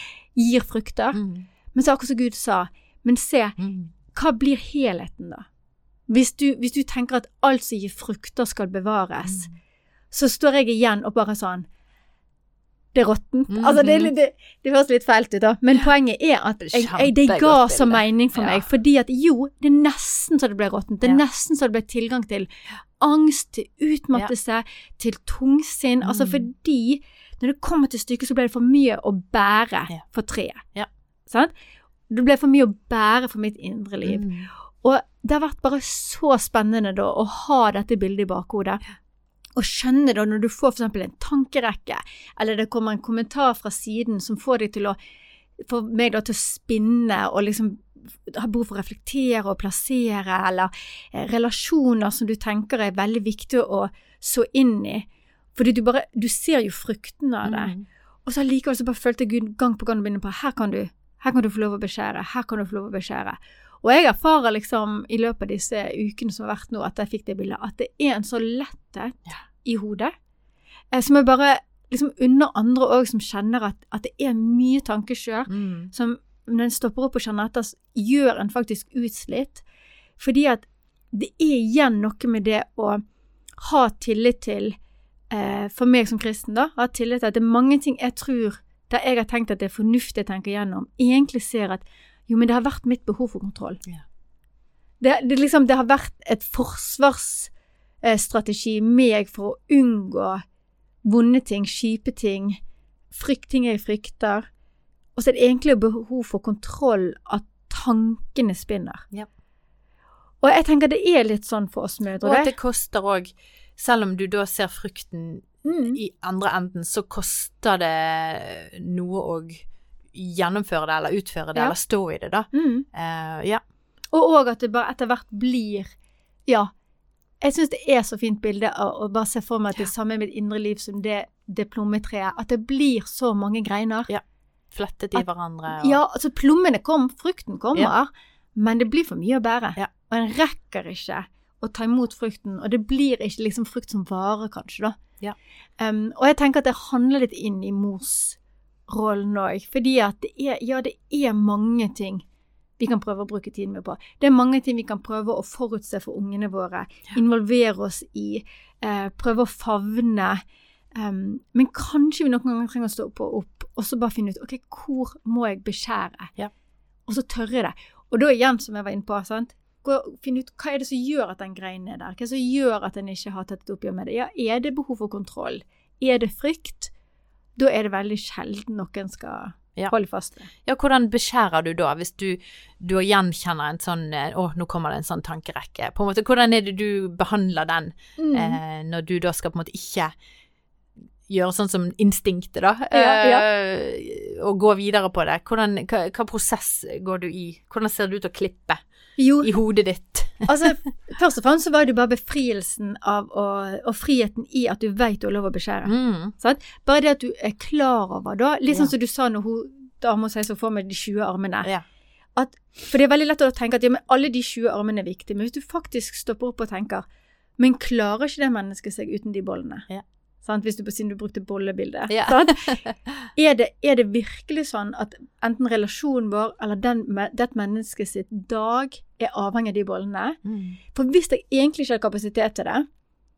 Speaker 2: gir frukter. Mm. Men så akkurat som Gud sa, men se, mm. hva blir helheten da? Hvis du, hvis du tenker at alt som gir frukter skal bevares, mm. så står jeg igjen og bare sånn, det er råttent. Mm-hmm. Altså, det, det, det høres litt feilt ut da, men poenget er at jeg, jeg, det ga så mening for meg, ja. Fordi at jo, det er nesten så det ble råttent, det er ja. Nesten så det ble tilgang til angst, til utmattelse, ja. Til tungsinn, mm. altså fordi når det kommer til stykket så ble det for mye å bære ja. For treet. Ja. Sant? Det ble for mye å bære for mitt indre liv. Mm. Og det har vært bare så spennende da å ha dette bildet i bakhodet. Og skjønne da, når du får for eksempel en tankerekke, eller det kommer en kommentar fra siden som får deg til å, for meg da til å spinne, og liksom ha behov for å reflektere og plassere, eller eh, relasjoner som du tenker er veldig viktig å så inn i, fordi du bare, du ser jo frukten av det, mm. og så likevel så bare følte Gud gang på gang å begynne på, her kan du, her kan du få lov å beskjære, her kan du få lov å beskjære, og jeg erfarer liksom i løpet av disse ukene som har vært nå, at jeg fikk det bildet, at det er en så letthet ja. I hodet, eh, som er bare liksom under andre også som kjenner at, at det er mye tankekjør, mm. som når en stopper opp og kjenner etter, gjør en faktisk utslitt, fordi at det er igjen noe med det å ha tillit til, eh, for meg som kristen da, ha tillit til at det er mange ting jeg tror, der jeg har tenkt at det er fornuftig å tenke gjennom, egentlig ser at, jo, men det har vært mitt behov for kontroll.
Speaker 1: Ja.
Speaker 2: Det, det, liksom, det har vært et forsvarsstrategi meg for å unngå vonde ting, kjipe ting, frykt, ting jeg frykter, og så er det egentlig behov for kontroll at tankene spinner.
Speaker 1: Ja.
Speaker 2: Og jeg tenker det er litt sånn for oss mødre.
Speaker 1: Og at det koster også, selv om du da ser frykten mm. i andre enden, så koster det noe å gjennomføre det, eller utføre det, ja. Eller stå i det da. Mm. Uh, ja. Og
Speaker 2: også at det bare etter hvert blir, ja, jeg synes det er så fint bilde å, å bare se for meg at det er samme med mitt indre liv som det, det plommetreet, at det blir så mange greiner.
Speaker 1: Ja. Flettet i at, hverandre.
Speaker 2: Og... Ja, altså plommene kom, frukten kommer, ja. Men det blir for mye å bære.
Speaker 1: Ja.
Speaker 2: Og en rekker ikke å ta imot frukten, og det blir ikke liksom frukt som varer kanskje da.
Speaker 1: Ja.
Speaker 2: Um, og jeg tenker at det handler litt inn i mors rollen også, fordi at det er, ja, det er mange ting vi kan prøve å bruke tid med på. Det er mange ting vi kan prøve å forutse for ungene våre, ja. Involvere oss i, eh, prøve å favne, um, men kanskje vi noen ganger trenger å stå på opp, og så bare finne ut, ok, hvor må jeg beskjære?
Speaker 1: Ja.
Speaker 2: Og så tørre det. Og da igjen, som jeg var inne på, sant? Gå og finne ut, hva er det som gjør at den greien er der? Hva er det som gjør at den ikke har tatt et oppgjør med det? Ja, er det behov for kontroll? Er det frykt? Da er det veldig sjelden noen skal... Ja. Hold fast det.
Speaker 1: Ja, hvordan beskjærer du da, hvis du, du gjenkjenner en sånn, å, nå kommer det en sånn tankerekke, på en måte, hvordan er det du behandler den, mm. eh, når du da skal på en måte ikke gjøre sånn som instinktet da,
Speaker 2: ja, ja.
Speaker 1: Eh, og gå videre på det, hvordan, hva, hva prosess går du i, hvordan ser det ut å klippe
Speaker 2: jo.
Speaker 1: I hodet ditt?
Speaker 2: Altså, først og fremst så var det bare befrielsen av å, og friheten i at du vet du har lov å beskjære.
Speaker 1: Mm.
Speaker 2: Sant? Bare det at du er klar over da, litt sånn ja. Som du sa når hun, da må jeg så få med de tjue armene.
Speaker 1: Ja.
Speaker 2: At, for det er veldig lett å tenke at ja, men alle de tjue armene er viktige, men hvis du faktisk stopper opp og tenker, men klarer ikke det mennesket seg uten de bollene?
Speaker 1: Ja.
Speaker 2: Sant? Hvis du, siden du brukte bollebildet.
Speaker 1: Ja.
Speaker 2: Sant? Er, det, er det virkelig sånn at enten relasjonen vår, eller den, det mennesket sitt dag, er avhengig av de bollene? Mm. For hvis jeg egentlig ikke har kapasitet til det,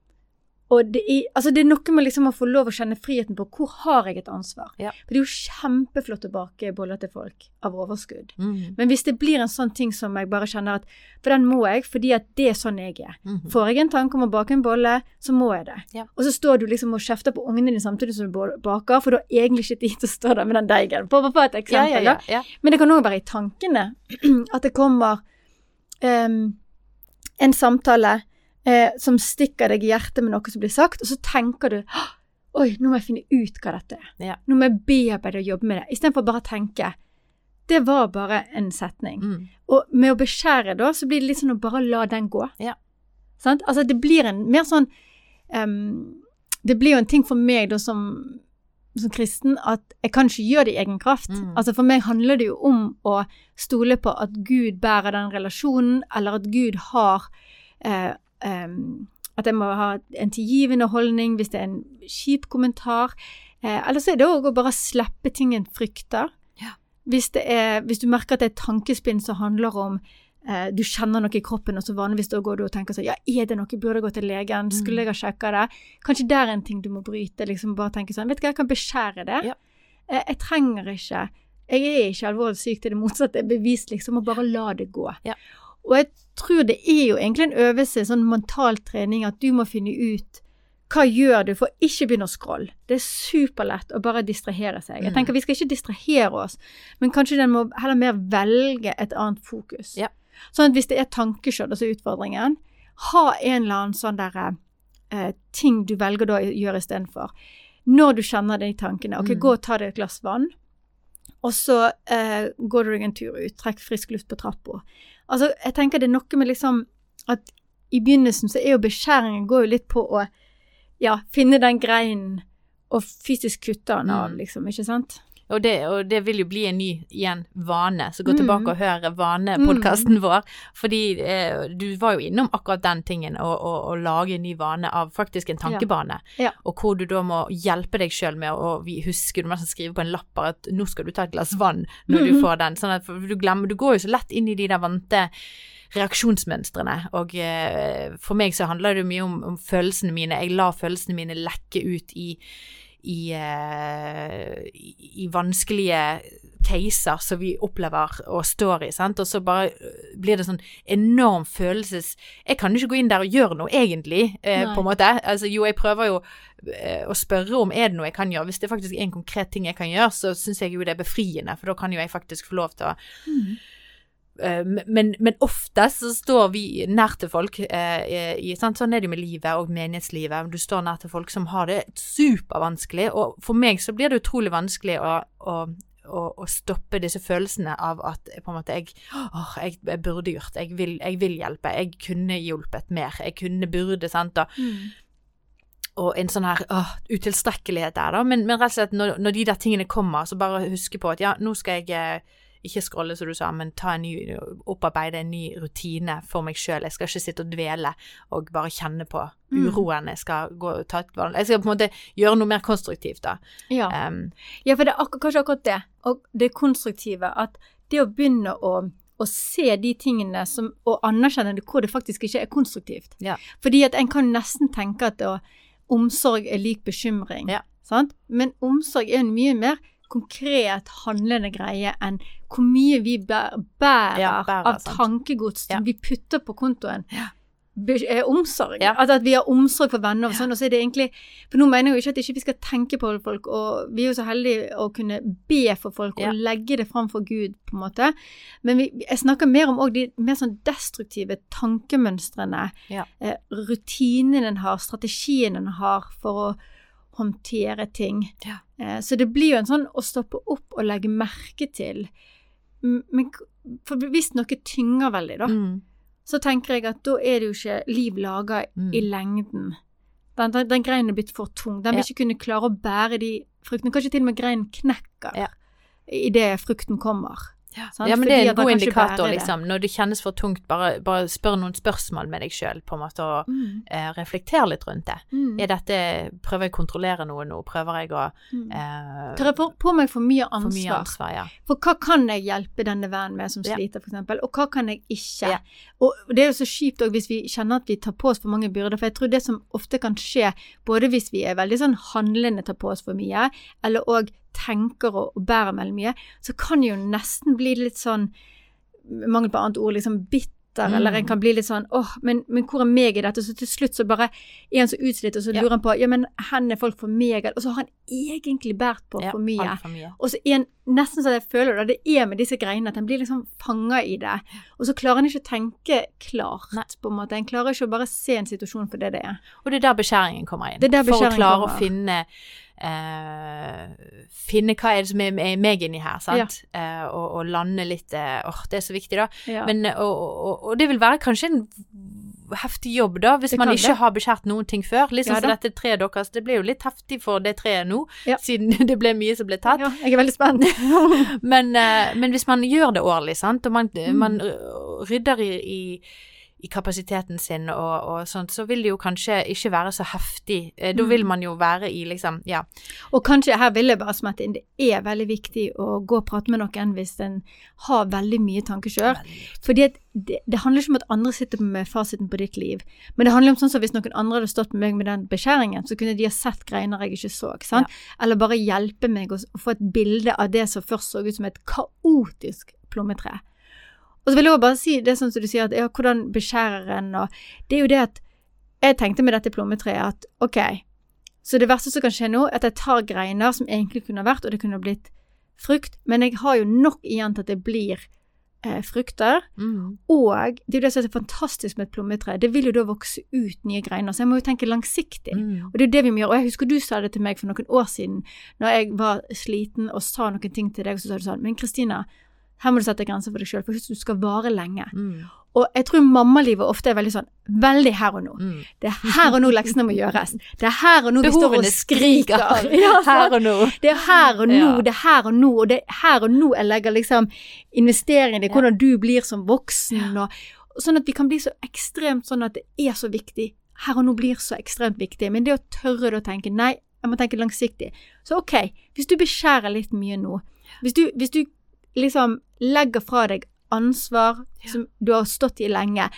Speaker 2: og det er, altså det er noe med liksom å få lov å kjenne friheten på hvor har jeg et ansvar.
Speaker 1: Ja.
Speaker 2: For det er jo kjempeflott å bake boller til folk av overskudd.
Speaker 1: Mm.
Speaker 2: Men hvis det blir en sånn ting som jeg bare kjenner at, for den må jeg, fordi at det er sånn jeg er. Mm. Får jeg en tanke om å bake en bolle, så må jeg det. Ja. Og så står du liksom og kjefter på ungene dine samtidig som du baker, for du har egentlig ikke tid til å stå der med den deigen. På, på, på et eksempel.
Speaker 1: Ja, ja, ja, ja.
Speaker 2: Men det kan også være i tankene at det kommer um, en samtale Eh, som stikker deg i hjertet med noe som blir sagt, og så tenker du, oi, nå må jeg finne ut hva dette er.
Speaker 1: Ja.
Speaker 2: Nå må jeg bearbeide og jobbe med det. I stedet for bare å tenke, det var bare en setning. Mm. Og med å beskjære da, så blir det litt sånn å bare la den gå.
Speaker 1: Ja.
Speaker 2: Sant? Altså det blir en mer sånn, um, det blir jo en ting for meg da som, som kristen, at jeg kan ikke gjøre det i egen kraft. Mm. Altså for meg handler det jo om å stole på at Gud bærer den relasjonen, eller at Gud har eh, Um, at jeg må ha en tilgivende holdning hvis det er en kjip kommentar, eh, eller så er det også å bare slippe tingen frykter.
Speaker 1: Ja.
Speaker 2: Hvis, det er, hvis du merker at det er et tankespinn som handler om eh, du kjenner noe i kroppen, og så vanligvis da går du og tenker sånn, ja, er det noe, burde jeg gå til legen, skulle jeg ha sjekket det? Kanskje det er en ting du må bryte, liksom bare tenke sånn, vet du hva, jeg kan beskjære det.
Speaker 1: Ja.
Speaker 2: Eh, jeg trenger ikke, jeg er ikke alvorlig syk til det motsatte, det er bevist liksom å bare la det gå.
Speaker 1: Ja.
Speaker 2: Og jeg tror det er jo egentlig en øvelse, sånn mental trening, at du må finne ut hva gjør du for ikke begynne å scrolle. Det er superlett å bare distrahere seg. Jeg tenker vi skal ikke distrahere oss, men kanskje den må heller mer velge et annet fokus.
Speaker 1: Ja.
Speaker 2: Sånn at hvis det er tankekjød, altså utfordringen, ha en eller annen sånn der eh, ting du velger da å gjøre i stedet for. Når du kjenner de tankene, ok, mm. gå og ta deg et glass vann, og så eh, går du en tur ut, trekk frisk luft på trappa. Altså, jeg tenker det er noe med liksom, at i begynnelsen så er jo beskjæringen går jo litt på å, ja, finne den greinen og fysisk kutte den av, liksom, ikke sant?
Speaker 1: Og det, og det vil jo bli en ny, igjen, vane, så gå tilbake mm. og høre vanepodcasten mm. vår, fordi eh, du var jo innom akkurat den tingen, å, å, å lage en ny vane av faktisk en tankebane,
Speaker 2: ja. Ja.
Speaker 1: Og hvor du da må hjelpe deg selv med å vi husker, du må skrive på en lapp at nå skal du ta et glass vann når mm. du får den, sånn at du glemmer, du går jo så lett inn i de der vante reaksjonsmønstrene, og eh, for meg så handler det mye om, om følelsene mine. Jeg lar følelsene mine lekke ut i, i, eh, i, i vanskelige caser som vi opplever og står i, sant? Og så bare blir det sånn enorm følelses... Jeg kan ikke gå inn der og gjøre noe egentlig, eh, på en måte. Altså, jo, jeg prøver jo eh, å spørre om er det noe jeg kan gjøre. Hvis det faktisk er en konkret ting jeg kan gjøre, så synes jeg jo det er befriende, for da kan jo jeg faktisk få lov til å... Mm. Men, men oftest så står vi nær til folk, eh, i, sant? Sånn er det med livet og menighetslivet. Du står nær til folk som har det supervanskelig, og for meg så blir det utrolig vanskelig å, å, å, å stoppe disse følelsene av at på en måte jeg, åh, jeg, jeg burde gjort, jeg vil, jeg vil hjelpe, jeg kunne hjulpet mer, jeg kunne burde, sant, og, mm. og en sånn her åh, utilstrekkelighet der da, men, men rett og slett når, når de der tingene kommer, så bare huske på at ja, nå skal jeg ikke scrolle, som du sa, men ta en ny, opparbeide en ny rutine for meg selv. Jeg skal ikke sitte og dvele og bare kjenne på uroen. Jeg skal gå og ta et valg. Jeg skal på en måte gjøre noe mer konstruktivt da.
Speaker 2: Ja, um, ja for det er ak- kanskje akkurat det. Og det konstruktive, at det å begynne å, å se de tingene som, og anerkjenne det hvor det faktisk ikke er konstruktivt. Ja. Fordi at en kan nesten tenke at å, omsorg er lik bekymring. Ja. Sant? Men omsorg er en mye mer konkret handlende greie enn hvor mye vi bærer, bærer, ja, bærer av tankegods som ja. Vi putter på kontoen. Ja. Be- eh, omsorg. Ja. At, at vi har omsorg for venner og sånn, og så er det egentlig, for nå mener jeg jo ikke at ikke vi skal tenke på folk, og vi er jo så heldige å kunne be for folk ja. Og legge det frem for Gud på en måte, men vi, jeg snakker mer om også de mer sånn destruktive tankemønstrene, ja. eh, rutinene en har, strategien en har for å håndtere ting. Ja. Eh, så det blir jo en sånn å stoppe opp og legge merke til. Men for hvis noe tynger veldig da, mm. så tenker jeg at da er det jo ikke liv laget mm. i lengden. Den, den, den greien er blitt for tung. Den vil ja. Ikke kunne klare å bære de fruktene. Kanskje til og med greien knekker ja. I det frukten kommer. Ja, ja men det er en god indikator liksom, når det kjennes for tungt, bare, bare spør noen spørsmål med deg selv på en måte, og mm. eh, reflektere litt rundt det. Mm. Er dette, prøver jeg å kontrollere noe nå? Prøver jeg å mm. eh, tar jeg på, på meg for mye ansvar? For, mye ansvar ja. For hva kan jeg hjelpe denne vennen med som sliter for eksempel, og hva kan jeg ikke? Ja. Og det er jo så kjipt også hvis vi kjenner at vi tar på oss for mange byrder, for jeg tror det som ofte kan skje, både hvis vi er veldig sånn handlende tar på oss for mye, eller også tenker og, og bærer mellom mye, så kan jo nesten bli litt sånn, mangel på annet ord, liksom bitter, mm. eller en kan bli litt sånn, åh, men, men hvor er meg i dette? Så til slutt så bare er han så utslitt, og så ja. Lurer han på, ja, men hen er folk for meg, og så har han egentlig bært på ja, for, mye. for mye. Og så er han nesten sånn at jeg føler det, det er med disse greiene, at han blir liksom fanget i det, og så klarer han ikke å tenke klart, Nei. På en måte. Han klarer ikke å bare se en situasjon for det det er. Og det er der beskjæringen kommer inn. Det er der beskjæringen for å klare kommer. Å finne Uh, finne hva er det som er, er meg inni her, sant? Ja. Uh, og, og lande litt, uh, åh, det er så viktig da. Ja. Men, og, og, og det vil være kanskje en heftig jobb da, hvis man ikke det. Har beskjært noen ting før. Liksom ja, så dette treet deres, det ble jo litt heftig for det treet nå, ja. Siden det ble mye som ble tatt. Ja, jeg er veldig spent.
Speaker 1: men, uh, men hvis man gjør det årlig, sant? Og man, mm. man rydder i, i i kapasiteten sin og, og sånt, så vil det jo kanskje ikke være så heftig. Eh, da vil man jo være i liksom, ja. Og kanskje her vil jeg bare smette inn, det er veldig viktig å gå og prate med noen hvis den har veldig mye tankekjør. Fordi at det, det handler ikke om at andre sitter med fasiten på ditt liv, men det handler om sånn som hvis noen andre hadde stått med meg med den beskjæringen, så kunne de ha sett greiner jeg ikke så, sant? Ja. Eller bare hjelpe meg å, å få et bilde av det som først så ut som et kaotisk plommetre. Og så vil jeg også bare si, det er sånn som du sier, at ja, hvordan beskjærer en, og det er jo det at jeg tenkte med dette plommetreet at, ok, så det verste som kan skje nå, er at jeg tar greiner som egentlig kunne vært, og det kunne blitt frukt, men jeg har jo nok igjen til at det blir eh, frukter, mm. og det er jo det som er fantastisk med et plommetre, det vil jo da vokse ut nye greiner, så jeg må jo tenke langsiktig, mm. og det er jo det vi må gjøre, og jeg husker du sa det til meg for noen år siden, når jeg var sliten og sa noen ting til deg, og så sa du sånn, men Kristina, her må du sette grenser for deg selv, for du skal vare lenge. Mm. Og jeg tror mammalivet ofte er veldig sånn, veldig her og nå. Mm. Det er her og nå leksene må gjøres. Det er her og nå vi står og skriker. Ja, her og nå. Det er her og nå, ja. Det er her og nå, og det er her og nå jeg legger liksom investeringen i hvordan du blir som voksen, og, og sånn at vi kan bli så ekstremt sånn at det er så viktig. Her og nå blir så ekstremt viktig, men det å tørre å tenke, nei, jeg må tenke langsiktig. Så ok, hvis du beskjærer litt mye nå, hvis du, hvis du liksom legger fra deg
Speaker 2: ansvar ja. Som du har stått i lenge,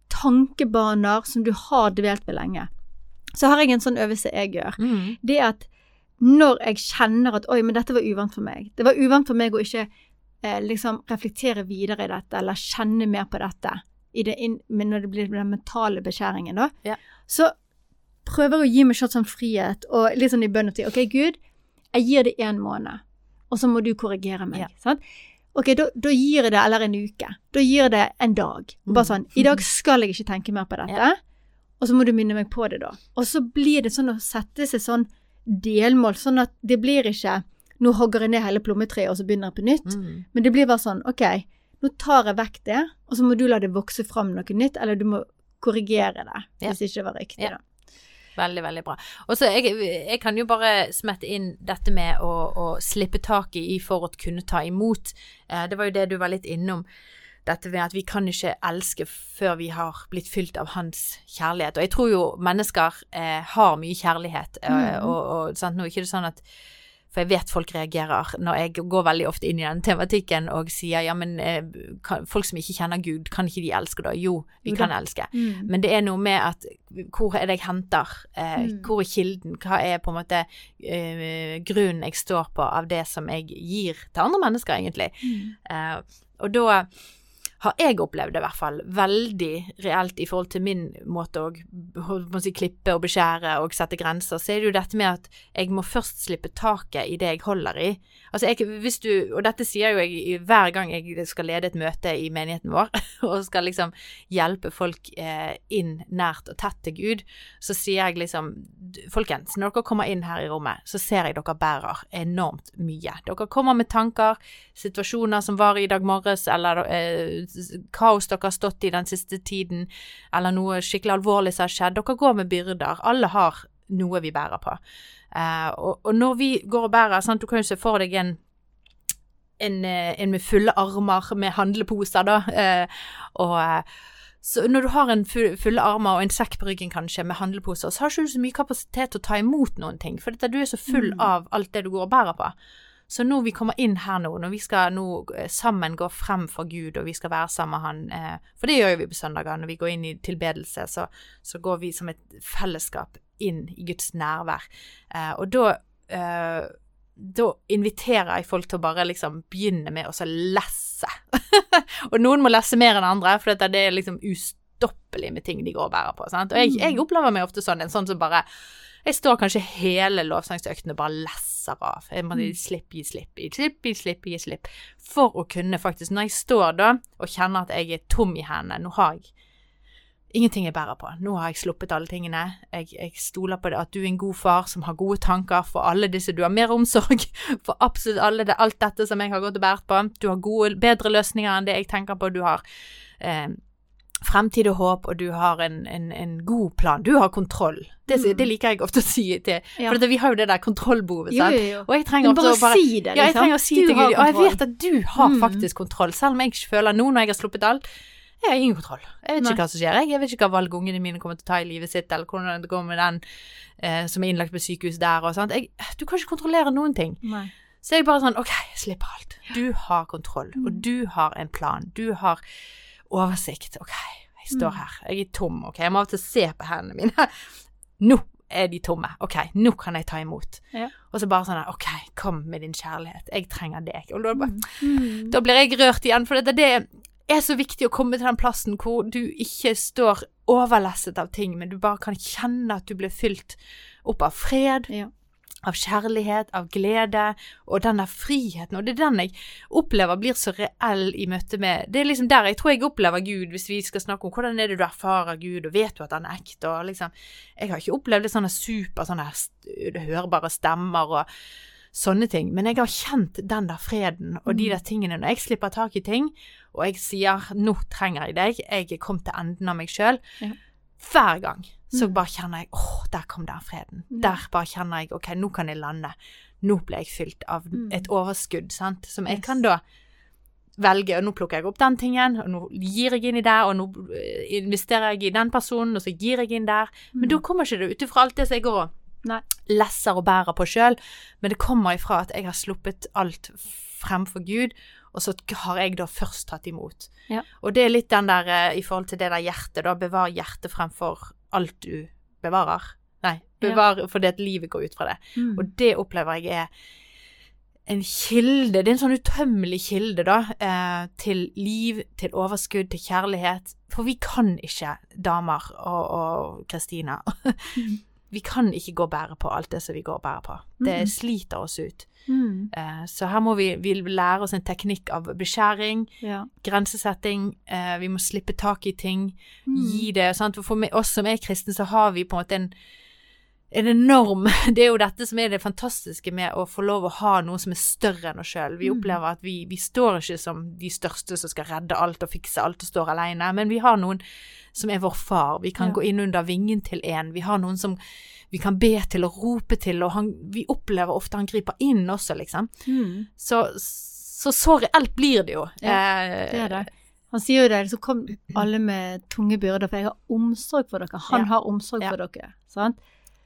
Speaker 2: tankebaner som du har dvelt ved lenge. Så har jeg en sånn øvelse jeg gjør. Mm. Det at når jeg kjenner at, oi, men dette var uvant for meg. Det var uvant for meg å ikke eh, liksom reflektere videre i dette, eller kjenne mer på dette, i det inn, men når det blir den mentale beskjæringen da. Ja. Så prøver jeg å gi meg sånn frihet, og litt sånn i bønn og til, ok, Gud, jeg gir det en måned, og så må du korrigere meg, ja. Sant? Ok, da, da gir jeg det, eller en uke, da gir jeg det en dag, og bare sånn, i dag skal jeg ikke tenke mer på dette, ja. Og så må du minne meg på det da. Og så blir det sånn å sette seg sånn delmål, sånn at det blir ikke, nå hogger jeg ned hele plommetreet, og så begynner jeg på nytt, mm. men det blir bare sånn, ok, nå tar jeg vekk det, og så må du la det vokse frem noe nytt, eller du må korrigere det, ja. Hvis det ikke var riktig ja. Da.
Speaker 1: Veldig, veldig bra. Og så jeg, jeg kan jo bare smette inn dette med å, å slippe tak i for å kunne ta imot. Eh, det var jo det du var litt innom. Dette med at vi kan ikke elske før vi har blitt fylt av hans kjærlighet. Og jeg tror jo mennesker eh, har mye kjærlighet. Eh, mm. og, og sant? Nå er ikke det sånn at for jeg vet folk reagerer når jeg går veldig ofte inn i den tematikken og sier, ja, men eh, kan, folk som ikke kjenner Gud, kan ikke de elske da? Jo, vi kan elske. Mm. Men det er noe med at, hvor er det jeg henter? Eh, mm. Hvor er kilden? Hva er på en måte eh, grunnen jeg står på av det som jeg gir til andre mennesker, egentlig? Mm. Eh, og da har jeg opplevd det i hvert fall veldig reelt i forhold til min måte å, å si, klippe og beskjære og sette grenser, så er det jo dette med at jeg må først slippe taket i det jeg holder i. Altså, jeg, hvis du, og dette sier jo jeg hver gang jeg skal lede et møte i menigheten vår, og skal liksom hjelpe folk eh, inn nært og tett til Gud, så sier jeg liksom, folkens, når dere kommer inn her i rommet, så ser jeg dere bærer enormt mye. Dere kommer med tanker, situasjoner som var i dag morges, eller eh, kaos dere har stått i den siste tiden, eller noe skikkelig alvorlig som har skjedd. Dere går med byrder. Alle har noe vi bærer på. Uh, og, og når vi går og bærer, sant, du kan jo se for deg en, en, en med fulle armer, med handleposer da, uh, og uh, så når du har en fulle armer og en sekk på ryggen kanskje med handleposer, så har ikke du så mye kapasitet til å ta imot noen ting, for dette, du er så full mm. av alt det du går og bærer på. Så når vi kommer inn her nå, når vi skal nå sammen gå frem for Gud, og vi skal være sammen med han, eh, for det gjør vi på søndager, når vi går inn i tilbedelse, så, så går vi som et fellesskap inn i Guds nærvær. Eh, og da, eh, da inviterer jeg folk til å bare liksom begynne med å lesse. Og noen må lesse mer enn andre, for det er liksom ustoppelig med ting de går og bærer på. Sant? Og jeg, jeg opplever meg ofte sånn, en sånn som bare, jeg står kanskje hele lovsangsøkten og bare lesser av. Jeg må gi slipp, gi slipp, gi slipp, gi slipp, gi slipp. For å kunne faktisk, når jeg står da og kjenner at jeg er tom i hendene, nå har jeg ingenting jeg bærer på. Nå har jeg sluppet alle tingene. Jeg, jeg stoler på det at du er en god far som har gode tanker for alle disse. Du har mer omsorg for absolutt alle det, alt dette som jeg har gått og bært på. Du har gode, bedre løsninger enn det jeg tenker på. Du har eh, fremtid og håp, og du har en, en, en god plan. Du har kontroll. Det, mm. det liker jeg ofte å si til, ja. For det, vi har jo det der kontrollbehovet, sant? Jo, jo, jo. Og jeg trenger
Speaker 2: bare
Speaker 1: å bare
Speaker 2: si det, liksom.
Speaker 1: Ja, jeg trenger å si til Gud, og jeg vet at du har mm. faktisk kontroll, selv om jeg ikke føler nå når jeg har sluppet alt. Jeg har ingen kontroll. Jeg vet ikke Nei. Hva som skjer. Jeg, jeg vet ikke hva valg ungene mine kommer til å ta i livet sitt, eller hvordan det går med den eh, som er innlagt på sykehus der, og sånt. Jeg, du kan ikke kontrollere noen ting. Nei. Så jeg er bare sånn, ok, jeg slipper alt. Du har kontroll, mm. og du har en plan. Du har oversikt. Ok, jeg står her. Jeg er tom, ok. Jeg må av og til se på hendene mine. Nå er de tomme. Ok, nå kan jeg ta imot. Ja. Og så bare sånn, ok, kom med din kjærlighet. Jeg trenger deg. Og da, bare, mm. da blir jeg rørt igjen, for det, det er så viktig å komme til den plassen hvor du ikke står overlesset av ting, men du bare kan kjenne at du blir fylt opp av fred, ja. Av kjærlighet, av glede, og denne friheten, og det er den jeg opplever blir så reell i møte med, det er liksom der jeg tror jeg opplever Gud, hvis vi skal snakke om hvordan er det du erfarer Gud, og vet du at han er ekte, og liksom, jeg har ikke opplevd det sånne super, sånne hørbare stemmer, og sånne ting, men jeg har kjent den der freden, og de der tingene, når jeg slipper tak i ting, og jeg sier, nå trenger jeg deg, jeg er kommet til enden av meg selv, ja. Hver gang, så bare kjenner jeg, åh, der kom den freden. Mm. Der bare kjenner jeg, ok, nå kan jeg lande. Nå ble jeg fylt av et overskudd, sant? Som jeg yes. kan da velge, og nå plukker jeg opp den tingen, og nå gir jeg inn i der, og nå investerer jeg i den personen, og så gir jeg inn der. Mm. Men da kommer ikke det utifra alt det som jeg går og Nei. Lesser og bærer på selv, men det kommer ifra at jeg har sluppet alt fremfor Gud, og så har jeg da først tatt imot.
Speaker 2: Ja.
Speaker 1: Og det er litt den der, i forhold til det der hjertet, da, bevar hjertet fremfor alt du bevarer. Nei, bevar, ja. Fordi at livet går ut fra det. Mm. Og det opplever jeg er en kilde, det er en sånn utømmelig kilde da, eh, til liv, til overskudd, til kjærlighet. For vi kan ikke, damer og, og Kristina, mm. vi kan ikke gå og bære på alt det som vi går og bærer på. Det mm. sliter oss ut. Mm. Eh, så her må vi, vi lære oss en teknikk av beskjæring, ja. Grensesetting, eh, vi må slippe tak i ting, mm. gi det, sant? For meg, oss som er kristne, så har vi på en måte en en enorm, det er jo dette som er det fantastiske med å få lov å ha noe som er større enn oss selv. Vi opplever at vi, vi står ikke som de største som skal redde alt og fikse alt og står alene, men vi har noen som er vår far. Vi kan ja. Gå inn under vingen til en. Vi har noen som vi kan be til og rope til, og han, vi opplever ofte han griper inn også, liksom. Mm. Så, så så reelt blir det jo.
Speaker 2: Ja, det er det. Han sier jo det, så kom alle med tunge byrder, for jeg har omsorg for dere. Han ja. Har omsorg ja. For dere, sant?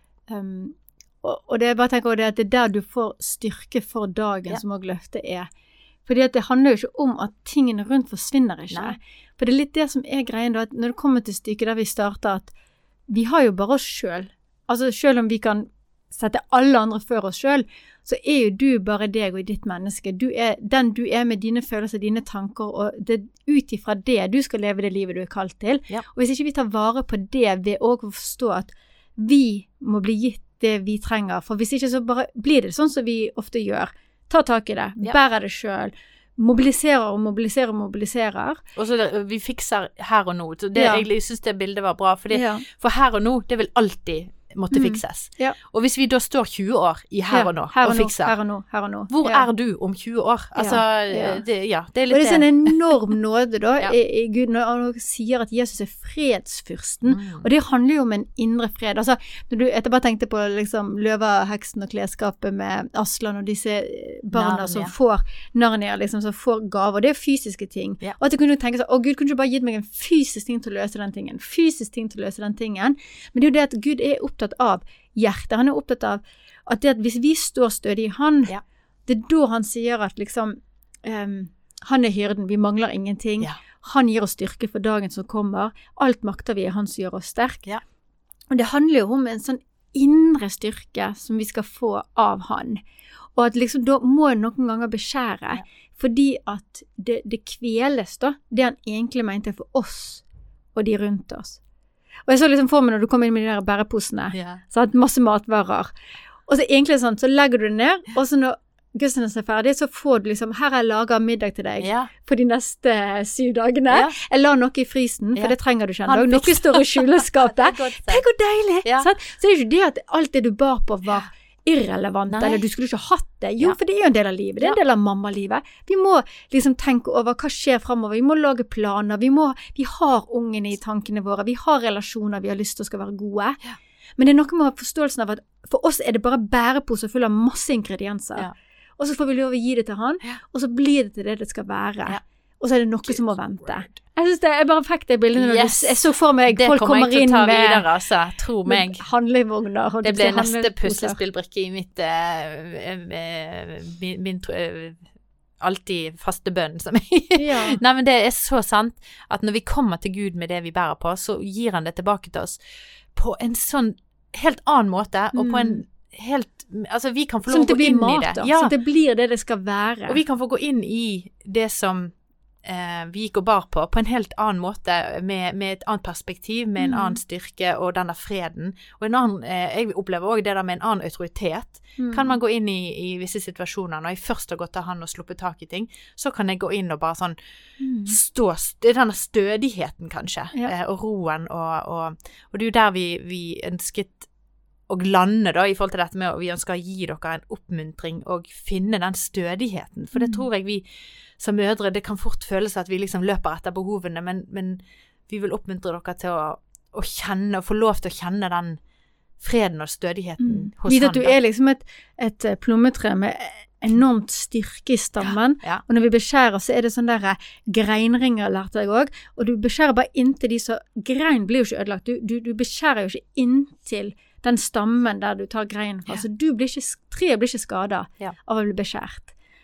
Speaker 2: Um, og, og det er bare tenker det at det er der du får styrke for dagen ja. Som også løftet er. Fordi at det handler jo ikke om at tingene rundt forsvinner ikke. Nei. For det er litt det som er greien da, at når det kommer til stykket der vi starter, at vi har jo bare oss selv. Altså selv om vi kan sette alle andre før oss selv, så er jo du bare deg og ditt menneske. Du er den du er med dine følelser, dine tanker, og det er ut ifra det du skal leve det livet du er kalt til. Ja. Og hvis ikke vi tar vare på det ved å forstå at vi må bli gitt det vi trenger, for hvis ikke så bare blir det sånn som vi ofte gjør. Ta tak i det, ja. Bærer det selv, mobiliserer og mobiliserer og mobiliserer. Og så det, vi fikser her og nå. Det, ja. Jeg synes det bildet var bra, fordi, ja. For her og nå, det vil alltid måtte mm. fikses. Ja. Og hvis vi da står tjue år i her og nå, her og, og fikser, her og nå, her og nå. Hvor ja. Er du om tjue år? Altså, ja. Det, ja, det er litt... Og det er sånn en enorm nåde da, ja. i, i Gud, når han sier at Jesus er fredsfyrsten, mm. og det handler jo om en indre fred. Altså, når du, jeg bare tenkte på liksom, løva, heksen og klesskapet med Aslan og disse barna Narnia. Som får Narnia, liksom, som får gaver, og det er fysiske ting. Ja. Og at du kunne tenke sånn, å Gud, kunne du bare gitt meg en fysisk ting til å løse den tingen? Fysisk ting til å løse den tingen. Men det er jo det at Gud er opptatt av hjertet. Han er opptatt av at, det at hvis vi står stødig i han, ja. Det er da han sier at liksom, um, han er hyrden, vi mangler ingenting. Ja. Han gir oss styrke for dagen som kommer. Alt makter vi er han som gjør oss sterk. Ja. Og det handler jo om en sånn indre styrke som vi skal få av han. Og at liksom da må jeg noen ganger beskjære, ja. Fordi at det, det kveles da, det han egentlig mente for oss og de rundt oss. Og jeg så liksom for meg når du kom inn med de der bæreposene, yeah. Så hadde masse matvarer. Og så egentlig sånn, så legger du det ned, og så når gudstjenesten er ferdig, så får du liksom, her har jeg laget middag til deg yeah. For de neste syv dagene. Yeah. Jeg la noe i frysen, for yeah. Det trenger du ikke ennå. Noe står i kjøleskapet. Tenk hvor deilig! Yeah. Så det er jo ikke det at alt det du bar på var irrelevant, Nei. Eller du skulle ikke hatt det. Jo, ja. For det er jo en del av livet. Det er en del av mammalivet. Vi må liksom tenke over hva skjer fremover. Vi må lage planer. Vi, må, vi har ungene i tankene våre. Vi har relasjoner vi har lyst til å skal være gode. Ja. Men det er noe med forståelsen av at for oss er det bare bæreposer full av masse ingredienser. Ja. Og så får vi lov å gi det til han, ja. Og så blir det til det det skal være. Ja. Og så er det noe Good som må vente. Word. Jeg synes det, jeg bare fikk det bildet når yes. jeg så for meg, det folk kommer inn med
Speaker 1: videre, altså, tro meg.
Speaker 2: handlevogner.
Speaker 1: Det ble neste puslespillbrikke i mitt, uh, uh, min, min uh, alltid faste bønn som jeg. Ja. Nei, men det er så sant, at når vi kommer til Gud med det vi bærer på, så gir han det tilbake til oss på en sånn helt annen måte, og på en helt, altså vi kan få lov å gå inn mat, i det.
Speaker 2: Ja. Så det blir det det skal være.
Speaker 1: Og vi kan få gå inn i det som Eh, vi gikk og bar på, på en helt annen måte, med, med et annet perspektiv, med en mm. annen styrke, og denne freden. Og en annen, eh, jeg opplever også det der med en annen autoritet. Mm. Kan man gå inn i, i visse situasjoner, når jeg først har gått til han og sluppet tak i ting, så kan jeg gå inn og bare sånn, mm. stå, det er denne stødigheten kanskje, ja. eh, og roen, og, og, og det er jo der vi, vi ønsket å lande da, i forhold til dette med at vi ønsker å gi dere en oppmuntring, og finne den stødigheten, for det mm. tror jeg vi som mødre, det kan fort føles at vi liksom løper etter behovene, men, men vi vil oppmuntre dere til å, å kjenne, og få lov til å kjenne den freden og stødigheten mm. hos
Speaker 2: Vid
Speaker 1: han.
Speaker 2: At du er liksom et, et plommetre med enormt styrke i stammen, ja, ja. Og når vi beskjærer, så er det sånn der greinringer, lærte jeg også, og du beskjærer bare inntil de, så grein blir jo ikke ødelagt, du, du, du beskjærer jo ikke inntil den stammen der du tar greinen fra, ja. Så du blir ikke, treet blir ikke skadet ja. Av å bli beskjært.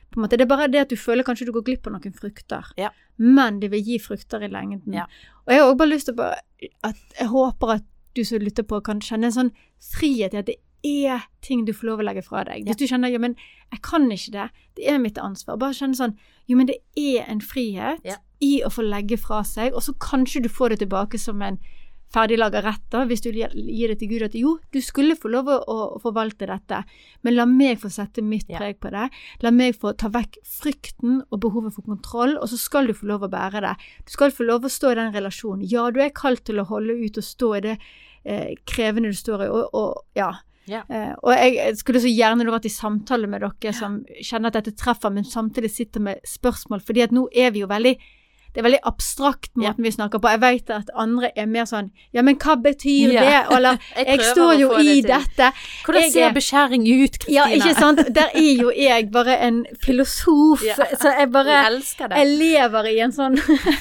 Speaker 2: på en måte. Det er bare det at du føler kanskje du går glipp av noen frukter.
Speaker 1: Ja.
Speaker 2: Men det vil gi frukter i lengden.
Speaker 1: Ja.
Speaker 2: Og jeg har også bare lyst til å bare, at jeg håper at du som lytter på kan kjenne en sånn frihet i at det er ting du får lov å legge fra deg. Hvis ja. du kjenner, ja, men jeg kan ikke det, det er mitt ansvar. Bare kjenne sånn, jo, men det er en frihet ja. i å få legge fra seg, og så kanskje du får det tilbake som en ferdiglaget retter, hvis du gir det til Gud at jo, du skulle få lov å, å forvalte dette, men la meg få sette mitt preg på det, la meg få ta vekk frykten og behovet for kontroll, og så skal du få lov å bære det. Du skal få lov å stå i den relasjonen. Ja, du er kalt til å holde ut og stå i det eh, krevende du står i, og, og ja.
Speaker 1: Ja.
Speaker 2: Eh, og jeg skulle så gjerne vært i samtale med dere som kjenner at dette treffer, men samtidig sitter med spørsmål, fordi at nå er vi jo veldig det er veldig abstrakt måten ja. vi snakker på. Jeg vet at andre er mer sånn, ja, men hva betyr ja. det? Eller, jeg, jeg står jo i det dette.
Speaker 1: Hvordan jeg, ser beskjæring ut, Kristina?
Speaker 2: Ja, ikke sant? Der er jo jeg bare en filosof, ja. så jeg bare,
Speaker 1: jeg elsker det.
Speaker 2: Jeg lever i en sånn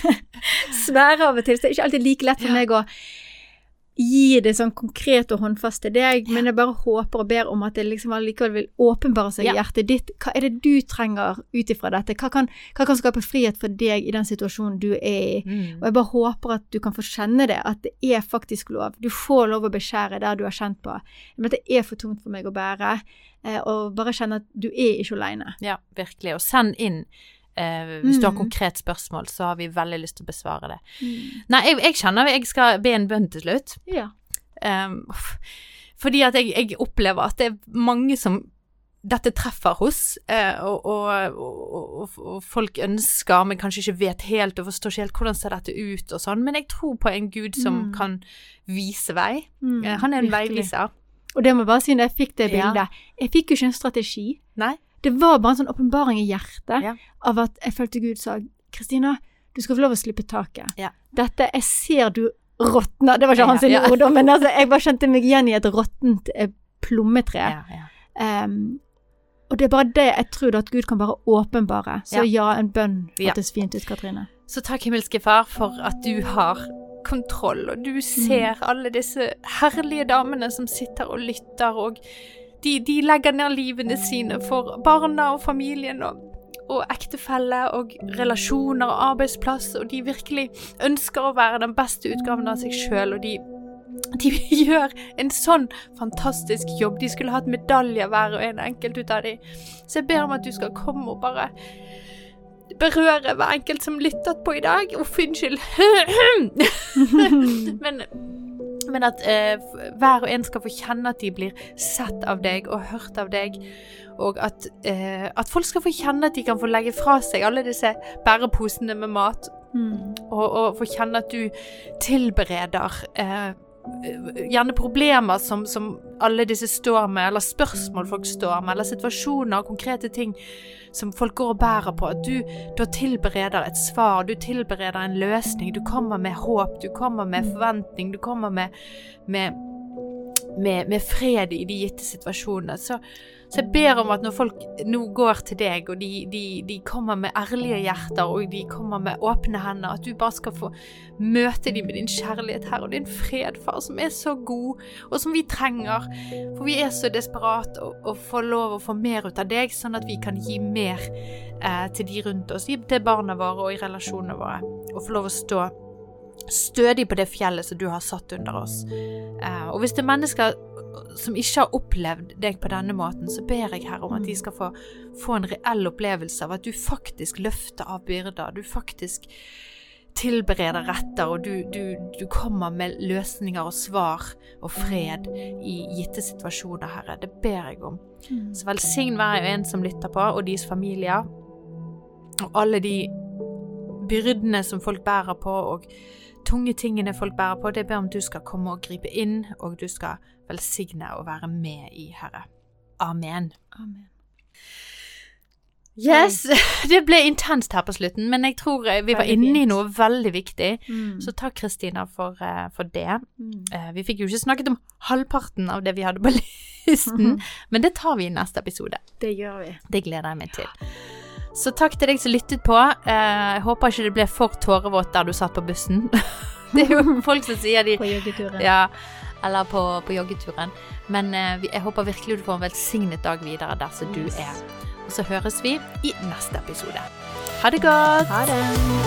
Speaker 2: sfære av og til, så det er ikke alltid like lett for ja. meg å gi det sånn konkret og håndfast til deg, ja. men jeg bare håper og ber om at det liksom allikevel vil åpenbare seg i ja. hjertet ditt. Hva er det du trenger ut ifra dette? Hva kan, hva kan skape frihet for deg i den situasjonen du er i? Mm. Og jeg bare håper at du kan få kjenne det, at det er faktisk lov. Du får lov å beskjære der du har kjent på. Men det er for tungt for meg å bære, og bare kjenne at du er ikke alene.
Speaker 1: Ja, virkelig. Og send inn Uh, hvis mm. du har konkret spørsmål, så har vi veldig lyst til å besvare det. Mm. Nei, jeg, jeg kjenner jeg skal be en bønn til slutt.
Speaker 2: Ja.
Speaker 1: Um, fordi at jeg, jeg opplever at det er mange som dette treffer hos, uh, og, og, og, og folk ønsker, men kanskje ikke vet helt og forstår ikke helt hvordan ser dette ut og sånn. Men jeg tror på en Gud som mm. kan vise vei. Mm, uh, han er en virkelig. Veiviser.
Speaker 2: Og det må bare si, når jeg fikk det bildet, ja. jeg fikk jo ikke en strategi.
Speaker 1: Nei.
Speaker 2: Det var bare en sånn åpenbaring i hjertet
Speaker 1: ja.
Speaker 2: av at jeg følte Gud sa, Kristina, du skal få lov å slippe taket.
Speaker 1: Ja.
Speaker 2: Dette, jeg ser du råtner, det var ikke
Speaker 1: ja,
Speaker 2: hans ja. ord, men altså, jeg bare kjente meg igjen i et råttent eh, plommetre.
Speaker 1: Ja, ja.
Speaker 2: Um, og det er bare det jeg tror at Gud kan bare åpenbare. Så ja, ja en bønn hørtes ja. fint ut, Katrine.
Speaker 1: Så takk, himmelske far, for at du har kontroll, og du ser mm. alle disse herlige damene som sitter og lytter, og De, de legger ned livene sine for barna og familien og, og ektefelle og relasjoner og arbeidsplass, og de virkelig ønsker å være den beste utgaven av seg selv, og de, de gjør en sånn fantastisk jobb. De skulle hatt medaljer hver og en enkelt ut av dem. Så jeg ber om at du skal komme og bare berøre hver enkelt som lyttet på i dag. Uff, unnskyld. Men... Men at eh, hver og en skal få kjenne at de blir sett av deg og hørt av deg, og at, eh, at folk skal få kjenne at de kan få legge fra seg alle disse bæreposene med mat, mm. og, og få kjenne at du tilbereder eh, gjerne problemer som, som alle disse står med, eller spørsmål folk står med, eller situasjoner og konkrete ting som folk går og bærer på, at du, du tilbereder et svar, du tilbereder en løsning, du kommer med håp, du kommer med forventning, du kommer med, med, med, med fred i de gitte situasjonene. Så, så jeg ber om at når folk nå går til deg, og de, de, de kommer med ærlige hjerter, og de kommer med åpne hender, at du bare skal få møte dem med din kjærlighet her, og din fred, far, som er så god, og som vi trenger, for vi er så desperat å, å få lov å få mer ut av deg, sånn at vi kan gi mer eh, til de rundt oss, til barna våre og i relasjonene våre, og få lov å stå stødig på det fjellet som du har satt under oss. Eh, og hvis det er mennesker som ikke har opplevd deg på denne måten, så ber jeg her om at de skal få, få en reell opplevelse av at du faktisk løfter av byrder, du faktisk tilbereder retter, og du, du, du kommer med løsninger og svar og fred i gitte situasjoner, Herre. Det ber jeg om. Så velsign hver en som lytter på, og deres familier, og alle de byrdene som folk bærer på, og tunge tingene folk bærer på. Det ber om du skal komme og gripe inn, og du skal velsigne og være med i, Herre. Amen.
Speaker 2: Amen.
Speaker 1: Yes, det ble intenst her på slutten, men jeg tror vi var inne i noe veldig viktig. Mm. Så takk, Kristina, for, for det. Mm. Vi fikk jo ikke snakket om halvparten av det vi hadde på listen, mm. men det tar vi i neste episode.
Speaker 2: Det gjør vi.
Speaker 1: Det gleder jeg meg til. Så takk til deg som lyttet på. Jeg håper ikke det ble for tårevått der du satt på bussen. Det er jo folk som sier de...
Speaker 2: På joggeturen.
Speaker 1: Ja, eller på, på joggeturen. Men jeg håper virkelig du får en velsignet dag videre der som du er. og så høres vi i neste episode. Ha det godt!
Speaker 2: Ha det!